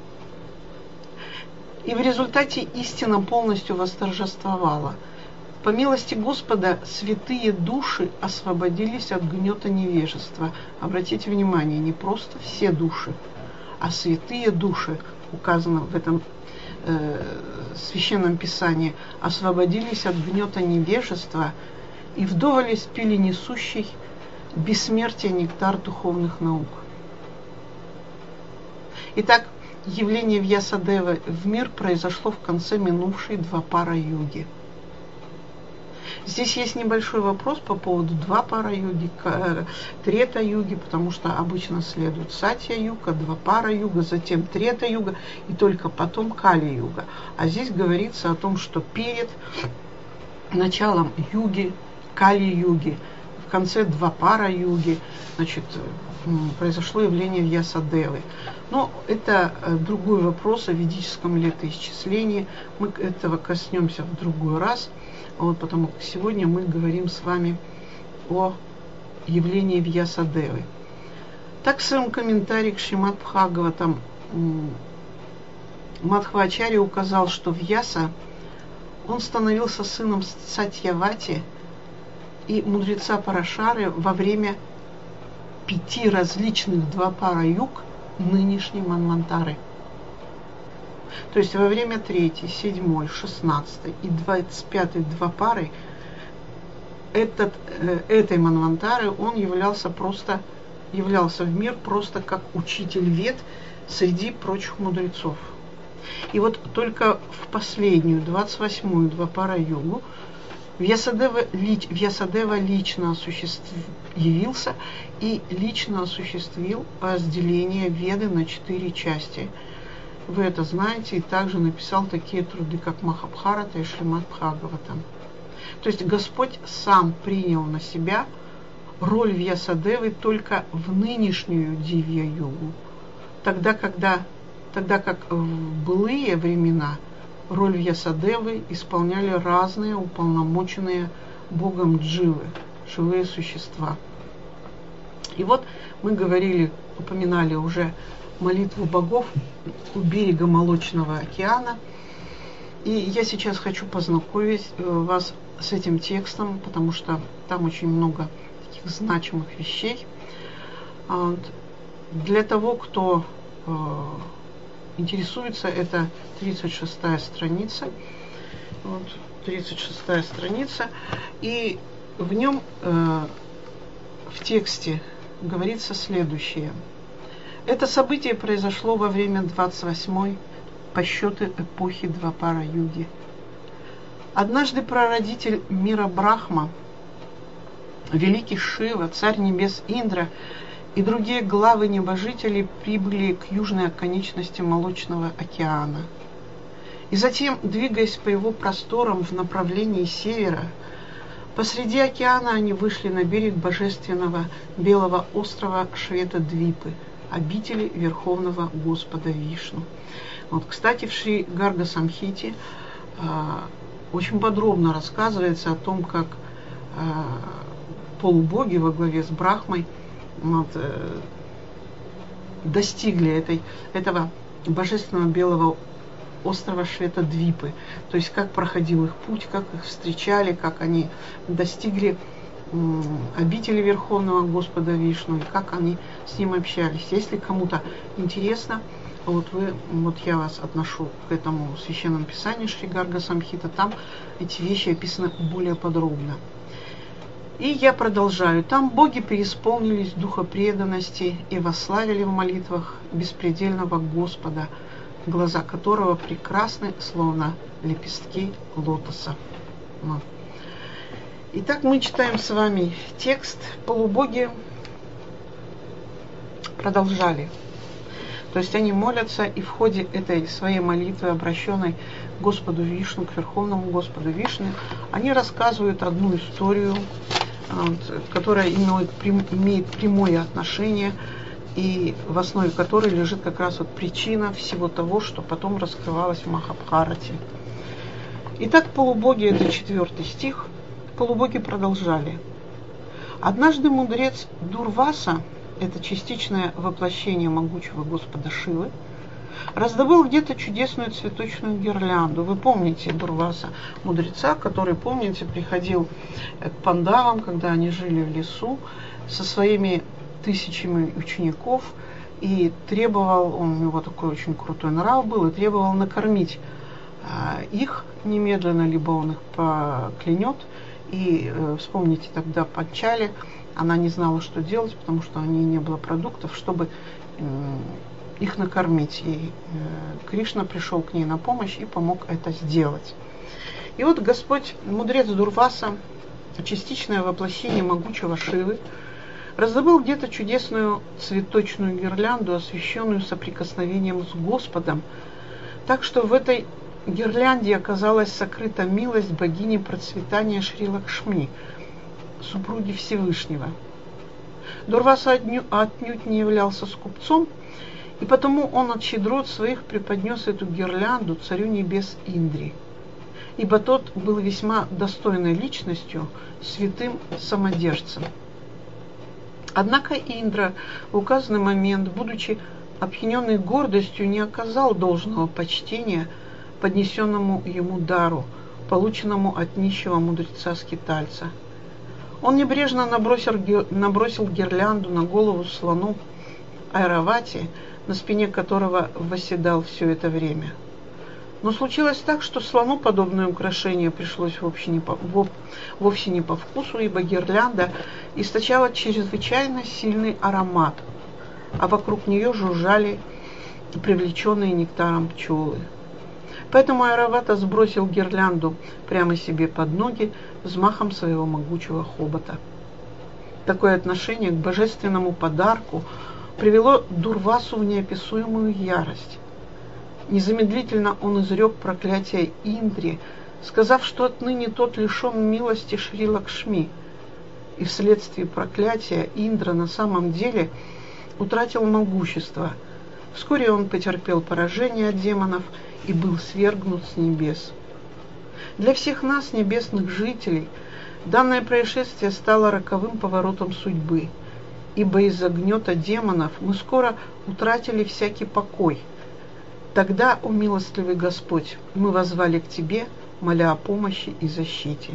И в результате истина полностью восторжествовала. По милости Господа, святые души освободились от гнета невежества. Обратите внимание, не просто все души, а святые души, указано в этом священном писании, освободились от гнета невежества и вдоволь испили несущий бессмертие нектар духовных наук. Итак, явление Вьясадевы в мир произошло в конце минувшей Двапара-юги. Здесь есть небольшой вопрос по поводу Двапара-юги, Трета-юги, потому что обычно следует Сатья-юга, Двапара-юга, затем Трета-юга и только потом Кали-юга. А здесь говорится о том, что перед началом юги, Кали-юги, в конце Двапара-юги, произошло явление Вьясадевы. Но это другой вопрос о ведическом летоисчислении. Мы этого коснемся в другой раз. Потому как сегодня мы говорим с вами о явлении Вьясадевы. Так в своем комментарии к Шримад Бхагаватам Мадхвачарья указал, что Вьяса, он становился сыном Сатьявати и мудреца Парашары во время 5 различных Двапара-юг нынешней Манвантары. То есть во время 3-й, 7-й, 16-й и 25-й Двапары этой Манвантары он являлся в мир просто как учитель вед среди прочих мудрецов. И вот только в последнюю, 28-ю Двапара-югу, Вьясадева лично явился и лично осуществил разделение Веды на 4 части. Вы это знаете, и также написал такие труды, как Махабхарата и Шримад Бхагаватам. То есть Господь сам принял на себя роль Вьясадевы только в нынешнюю Дивья-югу, тогда как в былые времена роль Вьясадевы исполняли разные уполномоченные Богом дживы, живые существа. И вот мы упоминали уже молитву богов у берега Молочного океана. И я сейчас хочу познакомить вас с этим текстом, потому что там очень много таких значимых вещей. Для того, кто интересуется, это 36-я страница. Вот, 36-я страница. И в нем, в тексте, говорится следующее. Это событие произошло во время 28-й по счету эпохи Двапара-юги. Однажды прародитель мира Брахма, великий Шива, царь небес Индра и другие главы небожителей прибыли к южной оконечности Молочного океана. И затем, двигаясь по его просторам в направлении севера, посреди океана они вышли на берег божественного белого острова Швета-Двипы, обители Верховного Господа Вишну. Вот, кстати, в Шри Гарга Самхите очень подробно рассказывается о том, как полубоги во главе с Брахмой достигли этого божественного белого острова Швета-Двипы. То есть как проходил их путь, как их встречали, как они достигли обители Верховного Господа Вишну, и как они с ним общались. Если кому-то интересно, я вас отношу к этому священному писанию Шри Гарга Самхита, там эти вещи описаны более подробно. И я продолжаю. Там боги преисполнились духа преданности и восславили в молитвах беспредельного Господа, глаза которого прекрасны, словно лепестки лотоса. Итак, мы читаем с вами текст. Полубоги продолжали. То есть они молятся, и в ходе этой своей молитвы, обращенной к Господу Вишну, к Верховному Господу Вишну, они рассказывают одну историю, которая имеет прямое отношение, и в основе которой лежит как раз причина всего того, что потом раскрывалось в Махабхарате. Итак, полубоги, это 4 стих, полубоги продолжали. Однажды мудрец Дурваса, это частичное воплощение могучего Господа Шивы, раздобыл где-то чудесную цветочную гирлянду. Вы помните Дурваса, мудреца, который, помните, приходил к пандавам, когда они жили в лесу, со своими 1000 учеников, и требовал, у него такой очень крутой нрав был, и требовал накормить их немедленно, либо он их поклянет. И вспомните, тогда Панчали, она не знала, что делать, потому что у нее не было продуктов, чтобы их накормить. И Кришна пришел к ней на помощь и помог это сделать. И вот Господь, мудрец Дурваса, частичное воплощение могучего Шивы, раздобыл где-то чудесную цветочную гирлянду, освященную соприкосновением с Господом, так что в этой гирлянде оказалась сокрыта милость богини процветания Шри Лакшми, супруги Всевышнего. Дурваса отнюдь не являлся скупцом, и потому он от щедрот своих преподнес эту гирлянду царю небес Индри, ибо тот был весьма достойной личностью, святым самодержцем. Однако Индра в указанный момент, будучи опьяненный гордостью, не оказал должного почтения поднесенному ему дару, полученному от нищего мудреца-скитальца. Он небрежно набросил гирлянду на голову слону Айравати, на спине которого восседал все это время. Но случилось так, что слону подобное украшение пришлось вовсе не по вкусу, ибо гирлянда источала чрезвычайно сильный аромат, а вокруг нее жужжали привлеченные нектаром пчелы. Поэтому Айравата сбросил гирлянду прямо себе под ноги взмахом своего могучего хобота. Такое отношение к божественному подарку привело Дурвасу в неописуемую ярость. Незамедлительно он изрек проклятие Индре, сказав, что отныне тот лишен милости Шри Лакшми. И вследствие проклятия Индра на самом деле утратил могущество. Вскоре он потерпел поражение от демонов и был свергнут с небес. Для всех нас, небесных жителей, данное происшествие стало роковым поворотом судьбы, ибо из-за гнета демонов мы скоро утратили всякий покой. Тогда, о милостливый Господь, мы воззвали к Тебе, моля о помощи и защите.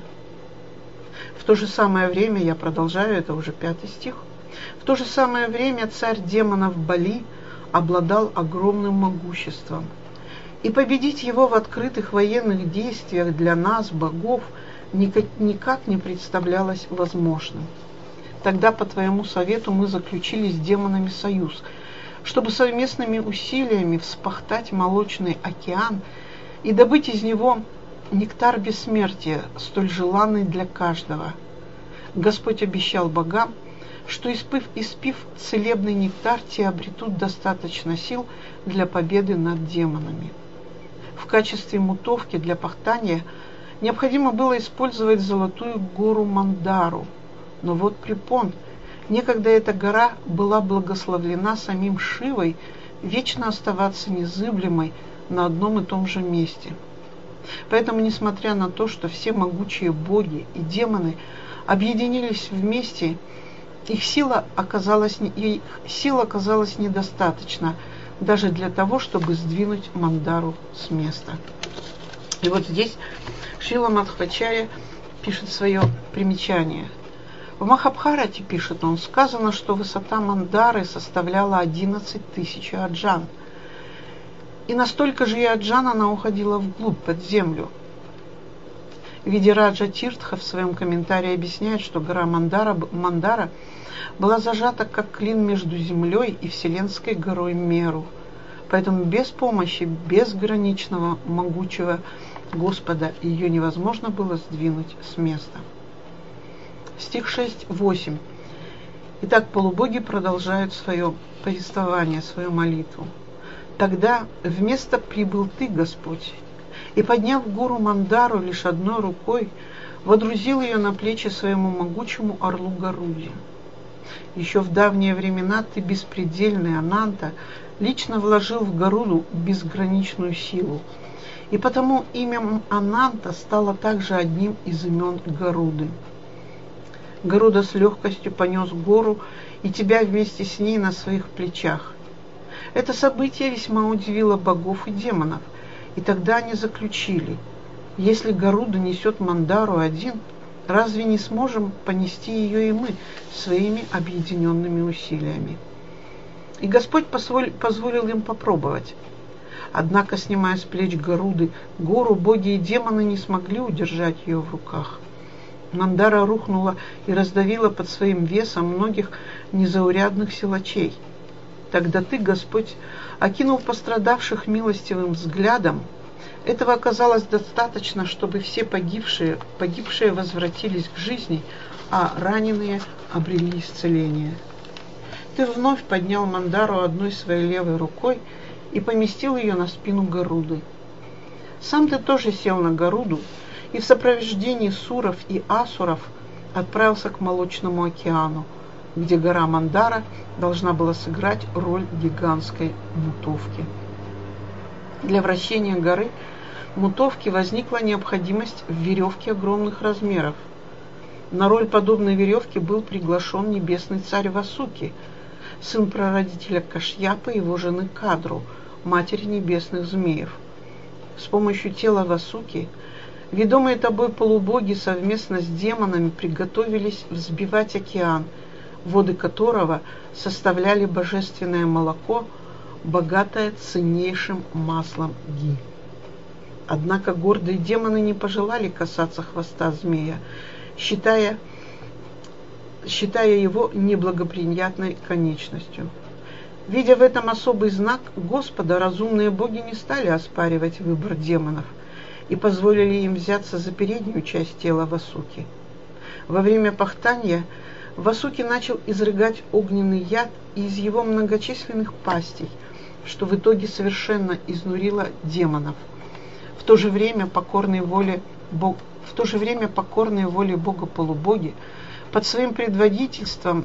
В то же самое время, я продолжаю, это уже 5 стих, в то же самое время царь демонов Бали обладал огромным могуществом. И победить его в открытых военных действиях для нас, богов, никак не представлялось возможным. Тогда по твоему совету мы заключили с демонами союз, чтобы совместными усилиями вспахтать молочный океан и добыть из него нектар бессмертия, столь желанный для каждого. Господь обещал богам, что, испив целебный нектар, те обретут достаточно сил для победы над демонами. В качестве мутовки для пахтания необходимо было использовать золотую гору Мандару. Но вот препон, некогда эта гора была благословлена самим Шивой вечно оставаться незыблемой на одном и том же месте. Поэтому, несмотря на то, что все могучие боги и демоны объединились вместе, их сила оказалась недостаточна даже для того, чтобы сдвинуть Мандару с места. И вот здесь Шрила Мадхвачарья пишет свое примечание. В Махабхарате, пишет он, сказано, что высота Мандары составляла 11 тысяч аджан. И настолько же и аджан она уходила вглубь, под землю. Видираджа Тиртха в своем комментарии объясняет, что гора Мандара была зажата как клин между землей и вселенской горой Меру. Поэтому без помощи безграничного могучего Господа ее невозможно было сдвинуть с места. Стих 6-8. Итак, полубоги продолжают свое повествование, свою молитву. Тогда вместо прибыл ты, Господь, и, подняв гору Мандару лишь одной рукой, водрузил ее на плечи своему могучему орлу Гаруде. Еще в давние времена ты, беспредельный Ананта, лично вложил в Гаруду безграничную силу, и потому имя Ананта стало также одним из имен Гаруды. Гаруда с легкостью понес гору и тебя вместе с ней на своих плечах. Это событие весьма удивило богов и демонов, и тогда они заключили: если Гаруда несет Мандару один, разве не сможем понести ее и мы своими объединенными усилиями? И Господь позволил им попробовать. Однако, снимая с плеч Гаруды гору, боги и демоны не смогли удержать ее в руках. Мандара рухнула и раздавила под своим весом многих незаурядных силачей. Тогда ты, Господь, окинул пострадавших милостивым взглядом. Этого оказалось достаточно, чтобы все погибшие возвратились к жизни, а раненые обрели исцеление. Ты вновь поднял Мандару одной своей левой рукой и поместил ее на спину Гаруды. Сам ты тоже сел на Гаруду и в сопровождении суров и асуров отправился к Молочному океану, где гора Мандара должна была сыграть роль гигантской мутовки. Для вращения горы мутовки возникла необходимость в веревке огромных размеров. На роль подобной веревки был приглашен небесный царь Васуки, сын прародителя Кашьяпы и его жены Кадру, матери небесных змеев. С помощью тела Васуки, ведомые тобой полубоги совместно с демонами приготовились взбивать океан, воды которого составляли божественное молоко, богатое ценнейшим маслом ги. Однако гордые демоны не пожелали касаться хвоста змея, считая его неблагоприятной конечностью. Видя в этом особый знак Господа, разумные боги не стали оспаривать выбор демонов и позволили им взяться за переднюю часть тела Васуки. Во время пахтания Васуки начал изрыгать огненный яд из его многочисленных пастей, что в итоге совершенно изнурило демонов. В то же время покорные воле бога-полубоги под твоим предводительством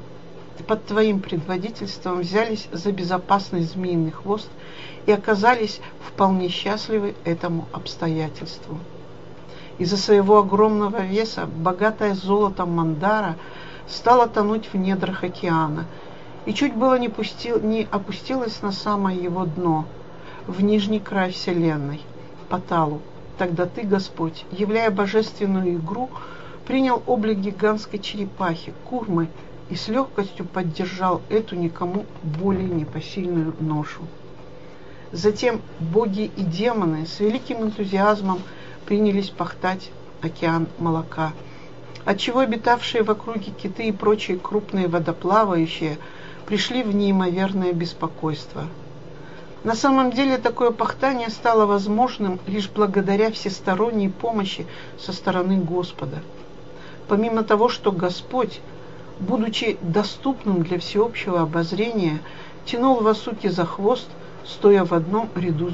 взялись за безопасный змеиный хвост и оказались вполне счастливы этому обстоятельству. Из-за своего огромного веса богатая золотом Мандара стала тонуть в недрах океана и чуть было не опустилась на самое его дно, в нижний край вселенной, Паталу. Тогда ты, Господь, являя божественную игру, принял облик гигантской черепахи, Курмы, и с легкостью поддержал эту никому более непосильную ношу. Затем боги и демоны с великим энтузиазмом принялись пахтать океан молока, отчего обитавшие в округе киты и прочие крупные водоплавающие пришли в неимоверное беспокойство. На самом деле такое пахтание стало возможным лишь благодаря всесторонней помощи со стороны Господа. Помимо того, что Господь, будучи доступным для всеобщего обозрения, тянул Васуки за хвост, стоя в одном ряду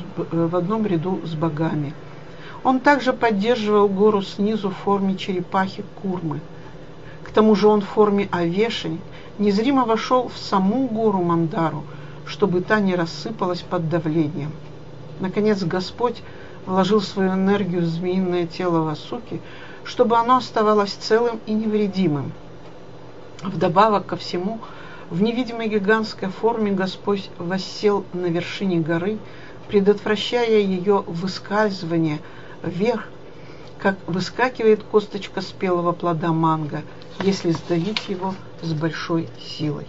с богами. Он также поддерживал гору снизу в форме черепахи Курмы. К тому же он в форме овешень незримо вошел в саму гору Мандару, чтобы та не рассыпалась под давлением. Наконец Господь вложил свою энергию в змеиное тело Васуки, чтобы оно оставалось целым и невредимым. Вдобавок ко всему, в невидимой гигантской форме Господь воссел на вершине горы, предотвращая ее выскальзывание вверх, как выскакивает косточка спелого плода манго, если сдавить его с большой силой.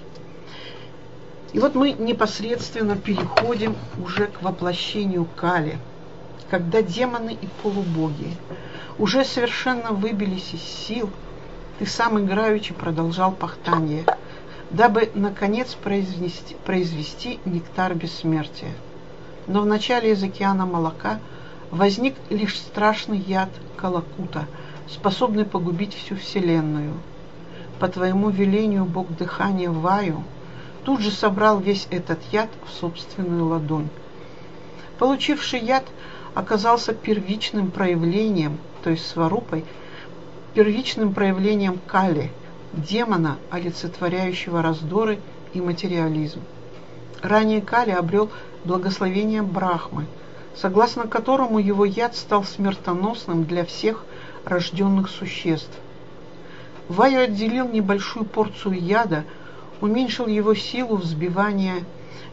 И вот мы непосредственно переходим уже к воплощению Кали, когда демоны и полубоги уже совершенно выбились из сил, ты сам играючи продолжал пахтание, дабы, наконец, произвести нектар бессмертия. Но в начале из океана молока возник лишь страшный яд Калакута, способный погубить всю вселенную. По твоему велению бог дыхания Ваю тут же собрал весь этот яд в собственную ладонь. Получивший яд оказался первичным проявлением, то есть сварупой, первичным проявлением Кали, демона, олицетворяющего раздоры и материализм. Ранее Кали обрел благословение Брахмы, согласно которому его яд стал смертоносным для всех рожденных существ. Ваю отделил небольшую порцию яда, уменьшил его силу взбиванием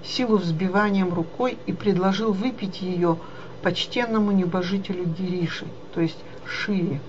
рукой и предложил выпить ее почтенному небожителю Гириши, то есть Шиве.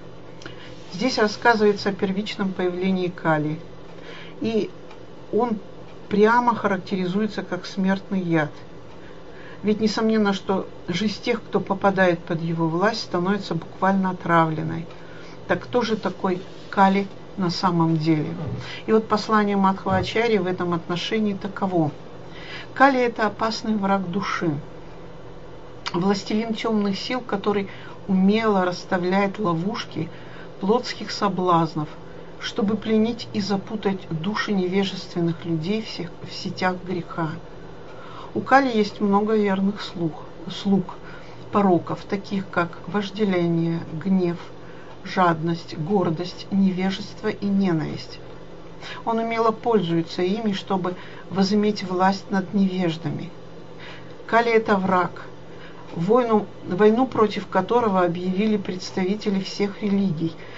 Здесь рассказывается о первичном появлении Кали, и он прямо характеризуется как смертный яд. Ведь несомненно, что жизнь тех, кто попадает под его власть, становится буквально отравленной. Так кто же такой Кали на самом деле? И вот послание Мадхвачарьи в этом отношении таково. Кали – это опасный враг души, властелин темных сил, который умело расставляет ловушки плотских соблазнов, чтобы пленить и запутать души невежественных людей в сетях греха. У Кали есть много верных слуг, пороков, таких как вожделение, гнев, жадность, гордость, невежество и ненависть. Он умело пользуется ими, чтобы возыметь власть над невеждами. Кали – это враг, войну против которого объявили представители всех религий,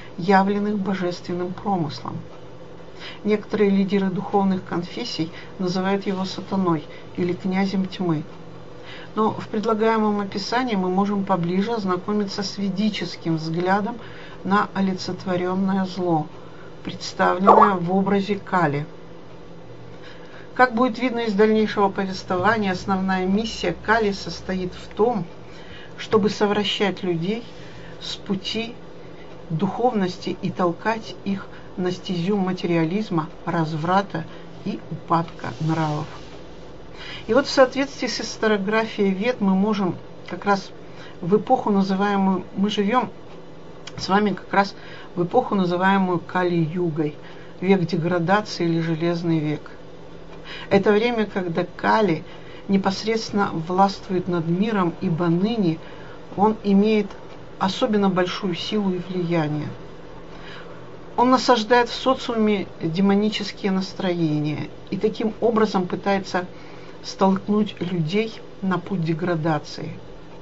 явленных божественным промыслом. Некоторые лидеры духовных конфессий называют его сатаной или князем тьмы. Но в предлагаемом описании мы можем поближе ознакомиться с ведическим взглядом на олицетворенное зло, представленное в образе Кали. Как будет видно из дальнейшего повествования, основная миссия Кали состоит в том, чтобы совращать людей с пути духовности и толкать их на стезю материализма, разврата и упадка нравов. И вот в соответствии с историографией Вед мы можем как раз в эпоху, называемую, мы живем с вами как раз в эпоху, называемую Кали-югой, век деградации или Железный век. Это время, когда Кали непосредственно властвует над миром, ибо ныне он имеет особенно большую силу и влияние. Он насаждает в социуме демонические настроения и таким образом пытается столкнуть людей на путь деградации.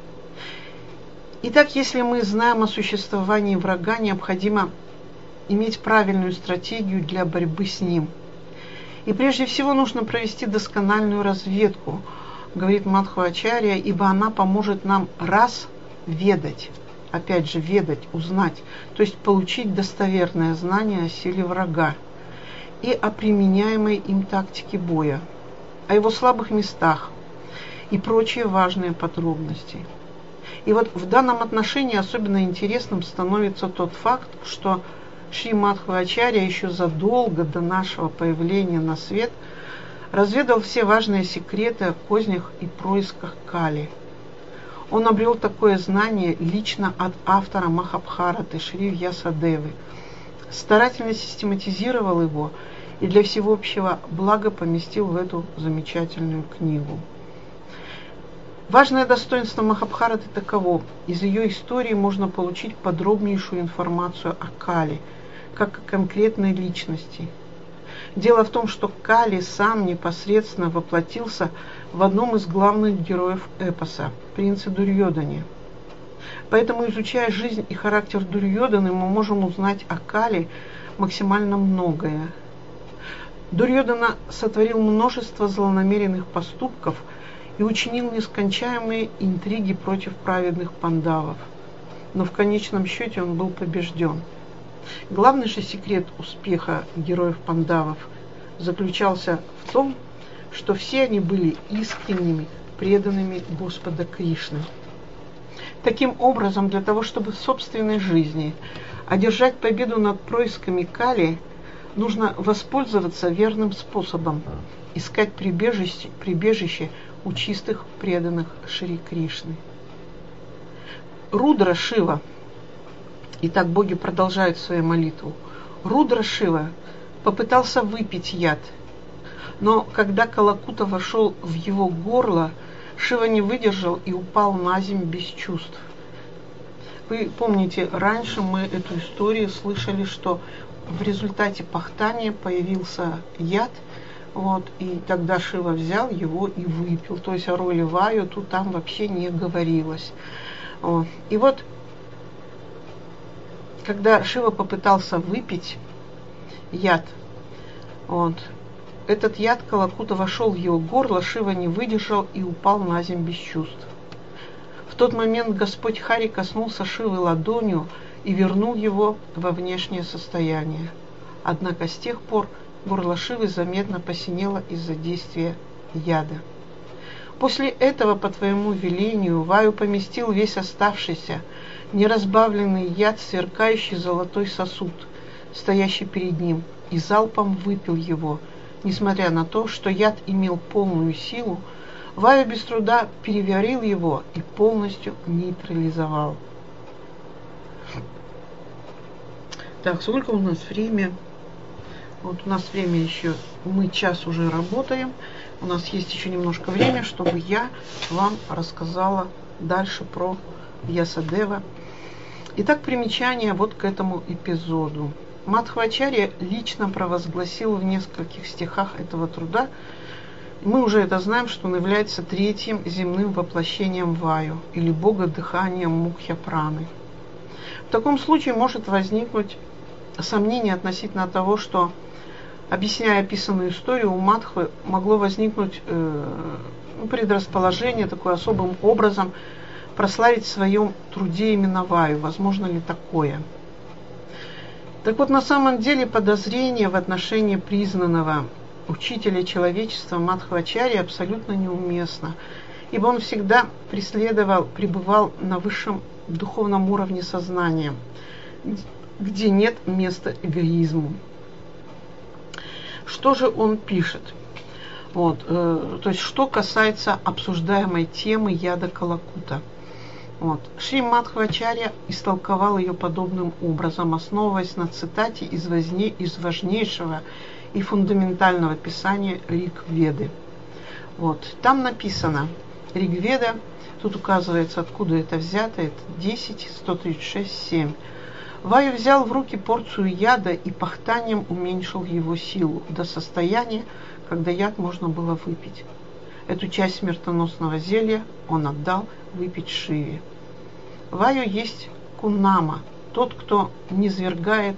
Итак, если мы знаем о существовании врага, необходимо иметь правильную стратегию для борьбы с ним. И прежде всего нужно провести доскональную разведку, говорит Мадхвачарья, ибо она поможет нам разведать, опять же ведать, узнать, то есть получить достоверное знание о силе врага и о применяемой им тактике боя, о его слабых местах и прочие важные подробности. И вот в данном отношении особенно интересным становится тот факт, что Шри Мадхвачарья еще задолго до нашего появления на свет разведал все важные секреты о кознях и происках Кали. Он обрел такое знание лично от автора Махабхараты Шри Вьясадевы, старательно систематизировал его и для всеобщего блага поместил в эту замечательную книгу. Важное достоинство Махабхараты таково: из ее истории можно получить подробнейшую информацию о Кали, как о конкретной личности. Дело в том, что Кали сам непосредственно воплотился в одном из главных героев эпоса, принце Дурьодане. Поэтому, изучая жизнь и характер Дурьоданы, мы можем узнать о Кали максимально многое. Дурьодана сотворил множество злонамеренных поступков и учинил нескончаемые интриги против праведных пандавов. Но в конечном счете он был побежден. Главный же секрет успеха героев пандавов заключался в том, что все они были искренними, преданными Господа Кришны. Таким образом, для того, чтобы в собственной жизни одержать победу над происками Кали, нужно воспользоваться верным способом – искать прибежище у чистых преданных Шри Кришны. Рудра Шива, и так боги продолжают свою молитву, Рудра Шива попытался выпить яд, но когда Калакута вошел в его горло, Шива не выдержал и упал на землю без чувств. Вы помните, раньше мы эту историю слышали, что в результате пахтания появился яд, и тогда Шива взял его и выпил. То есть о роли Ваю тут там вообще не говорилось. И вот, когда Шива попытался выпить яд, этот яд Калакута вошел в его горло, Шива не выдержал и упал на землю без чувств. В тот момент Господь Хари коснулся Шивы ладонью и вернул его во внешнее состояние. Однако с тех пор горло Шивы заметно посинело из-за действия яда. После этого, по твоему велению, Ваю поместил весь оставшийся, неразбавленный яд в сверкающий золотой сосуд, стоящий перед ним, и залпом выпил его. Несмотря на то, что яд имел полную силу, Ваю без труда переварил его и полностью нейтрализовал. Так, сколько у нас время? У нас время еще, мы час уже работаем. У нас есть еще немножко времени, чтобы я вам рассказала дальше про Вьясадева. Итак, примечание к этому эпизоду. Мадхвачарья лично провозгласил в нескольких стихах этого труда, мы уже это знаем, что он является третьим земным воплощением Ваю, или бога дыханием Мукхья Праны. В таком случае может возникнуть сомнение относительно того, что, объясняя описанную историю, у Мадхвы могло возникнуть предрасположение такое особым образом прославить в своем труде именно Ваю. Возможно ли такое? Так вот, на самом деле подозрение в отношении признанного учителя человечества Мадхвачарьи абсолютно неуместно, ибо он всегда пребывал на высшем духовном уровне сознания, где нет места эгоизму. Что же он пишет? Вот, то есть, что касается обсуждаемой темы яда Калакута. Вот. Шри Мадхвачарья истолковал ее подобным образом, основываясь на цитате из важнейшего и фундаментального писания Ригведы. Вот. Там написано, Ригведа, тут указывается, откуда это взято, это 10, 136, 7. Ваю взял в руки порцию яда и пахтанием уменьшил его силу до состояния, когда яд можно было выпить. Эту часть смертоносного зелья он отдал выпить Шиве. Ваю есть Куннама, тот, кто низвергает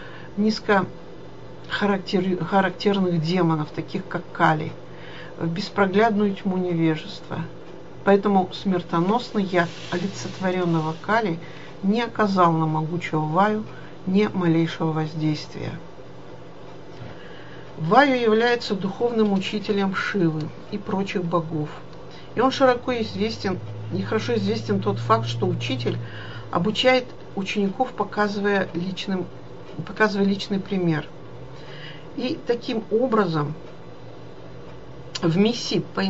низкохарактерных демонов, таких как Кали, в беспроглядную тьму невежества. Поэтому смертоносный яд олицетворенного Кали не оказал на могучего Ваю ни малейшего воздействия. Ваю является духовным учителем Шивы и прочих богов. И он хорошо известен тот факт, что учитель обучает учеников, показывая личный пример. И таким образом в миссии по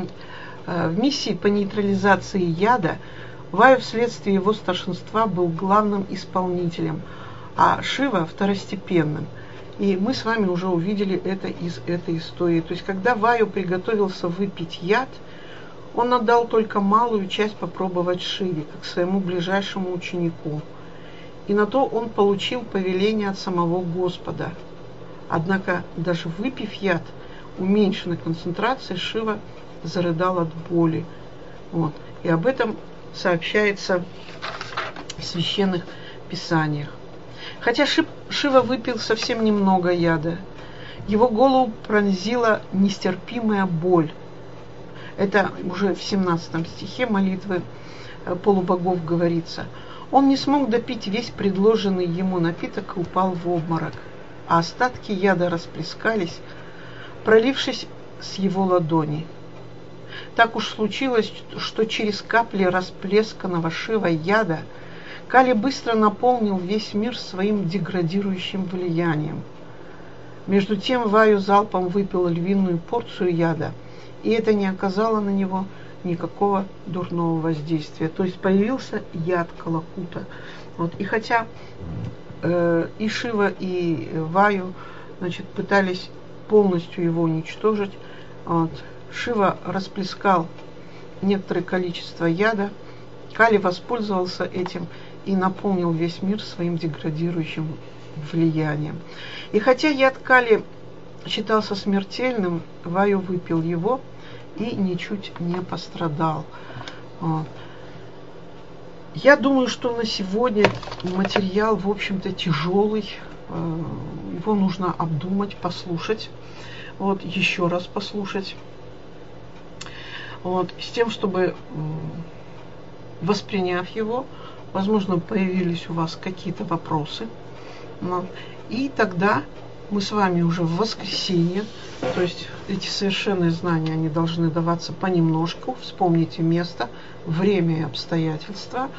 нейтрализации яда Ваю вследствие его старшинства был главным исполнителем, а Шива второстепенным. И мы с вами уже увидели это из этой истории. То есть, когда Ваю приготовился выпить яд, он отдал только малую часть попробовать Шиве, как своему ближайшему ученику. И на то он получил повеление от самого Господа. Однако, даже выпив яд уменьшенной концентрации, Шива зарыдал от боли. Вот. И об этом сообщается в священных писаниях. Хотя Шива выпил совсем немного яда, его голову пронзила нестерпимая боль. Это уже в 17 стихе молитвы полубогов говорится. Он не смог допить весь предложенный ему напиток и упал в обморок, а остатки яда расплескались, пролившись с его ладони. Так уж случилось, что через капли расплесканного Шивой яда Кали быстро наполнил весь мир своим деградирующим влиянием. Между тем Ваю залпом выпил львиную порцию яда, и это не оказало на него никакого дурного воздействия. То есть появился яд Калакута. Вот. И хотя и Шива, и Ваю, пытались полностью его уничтожить, вот, Шива расплескал некоторое количество яда, Кали воспользовался этим и наполнил весь мир своим деградирующим влиянием. И хотя яд Кали считался смертельным, Ваю выпил его и ничуть не пострадал. Я думаю, что на сегодня материал, в общем-то, тяжелый. Его нужно обдумать, послушать. Вот, еще раз послушать. Вот, с тем, чтобы, восприняв его, возможно, появились у вас какие-то вопросы. И тогда мы с вами уже в воскресенье, то есть эти совершенные знания, они должны даваться понемножку. Вспомните место, время и обстоятельства.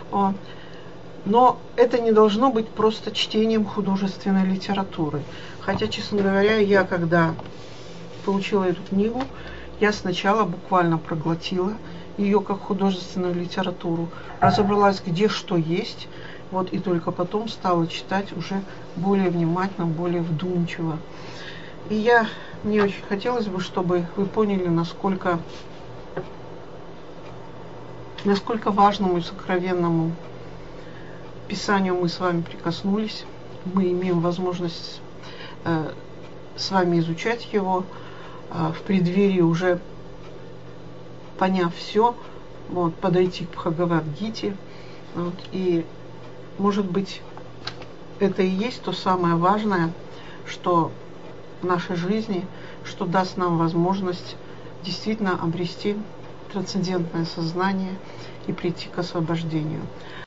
Но это не должно быть просто чтением художественной литературы. Хотя, честно говоря, я когда получила эту книгу, я сначала буквально проглотила ее как художественную литературу, разобралась, где что есть, вот, и только потом стала читать уже более внимательно, более вдумчиво. И мне очень хотелось бы, чтобы вы поняли, насколько важному и сокровенному Писанию мы с вами прикоснулись. Мы имеем возможность с вами изучать его в преддверии, уже поняв все, вот, подойти к Бхагавад-гите, вот, и может быть, это и есть то самое важное, что в нашей жизни, что даст нам возможность действительно обрести трансцендентное сознание и прийти к освобождению.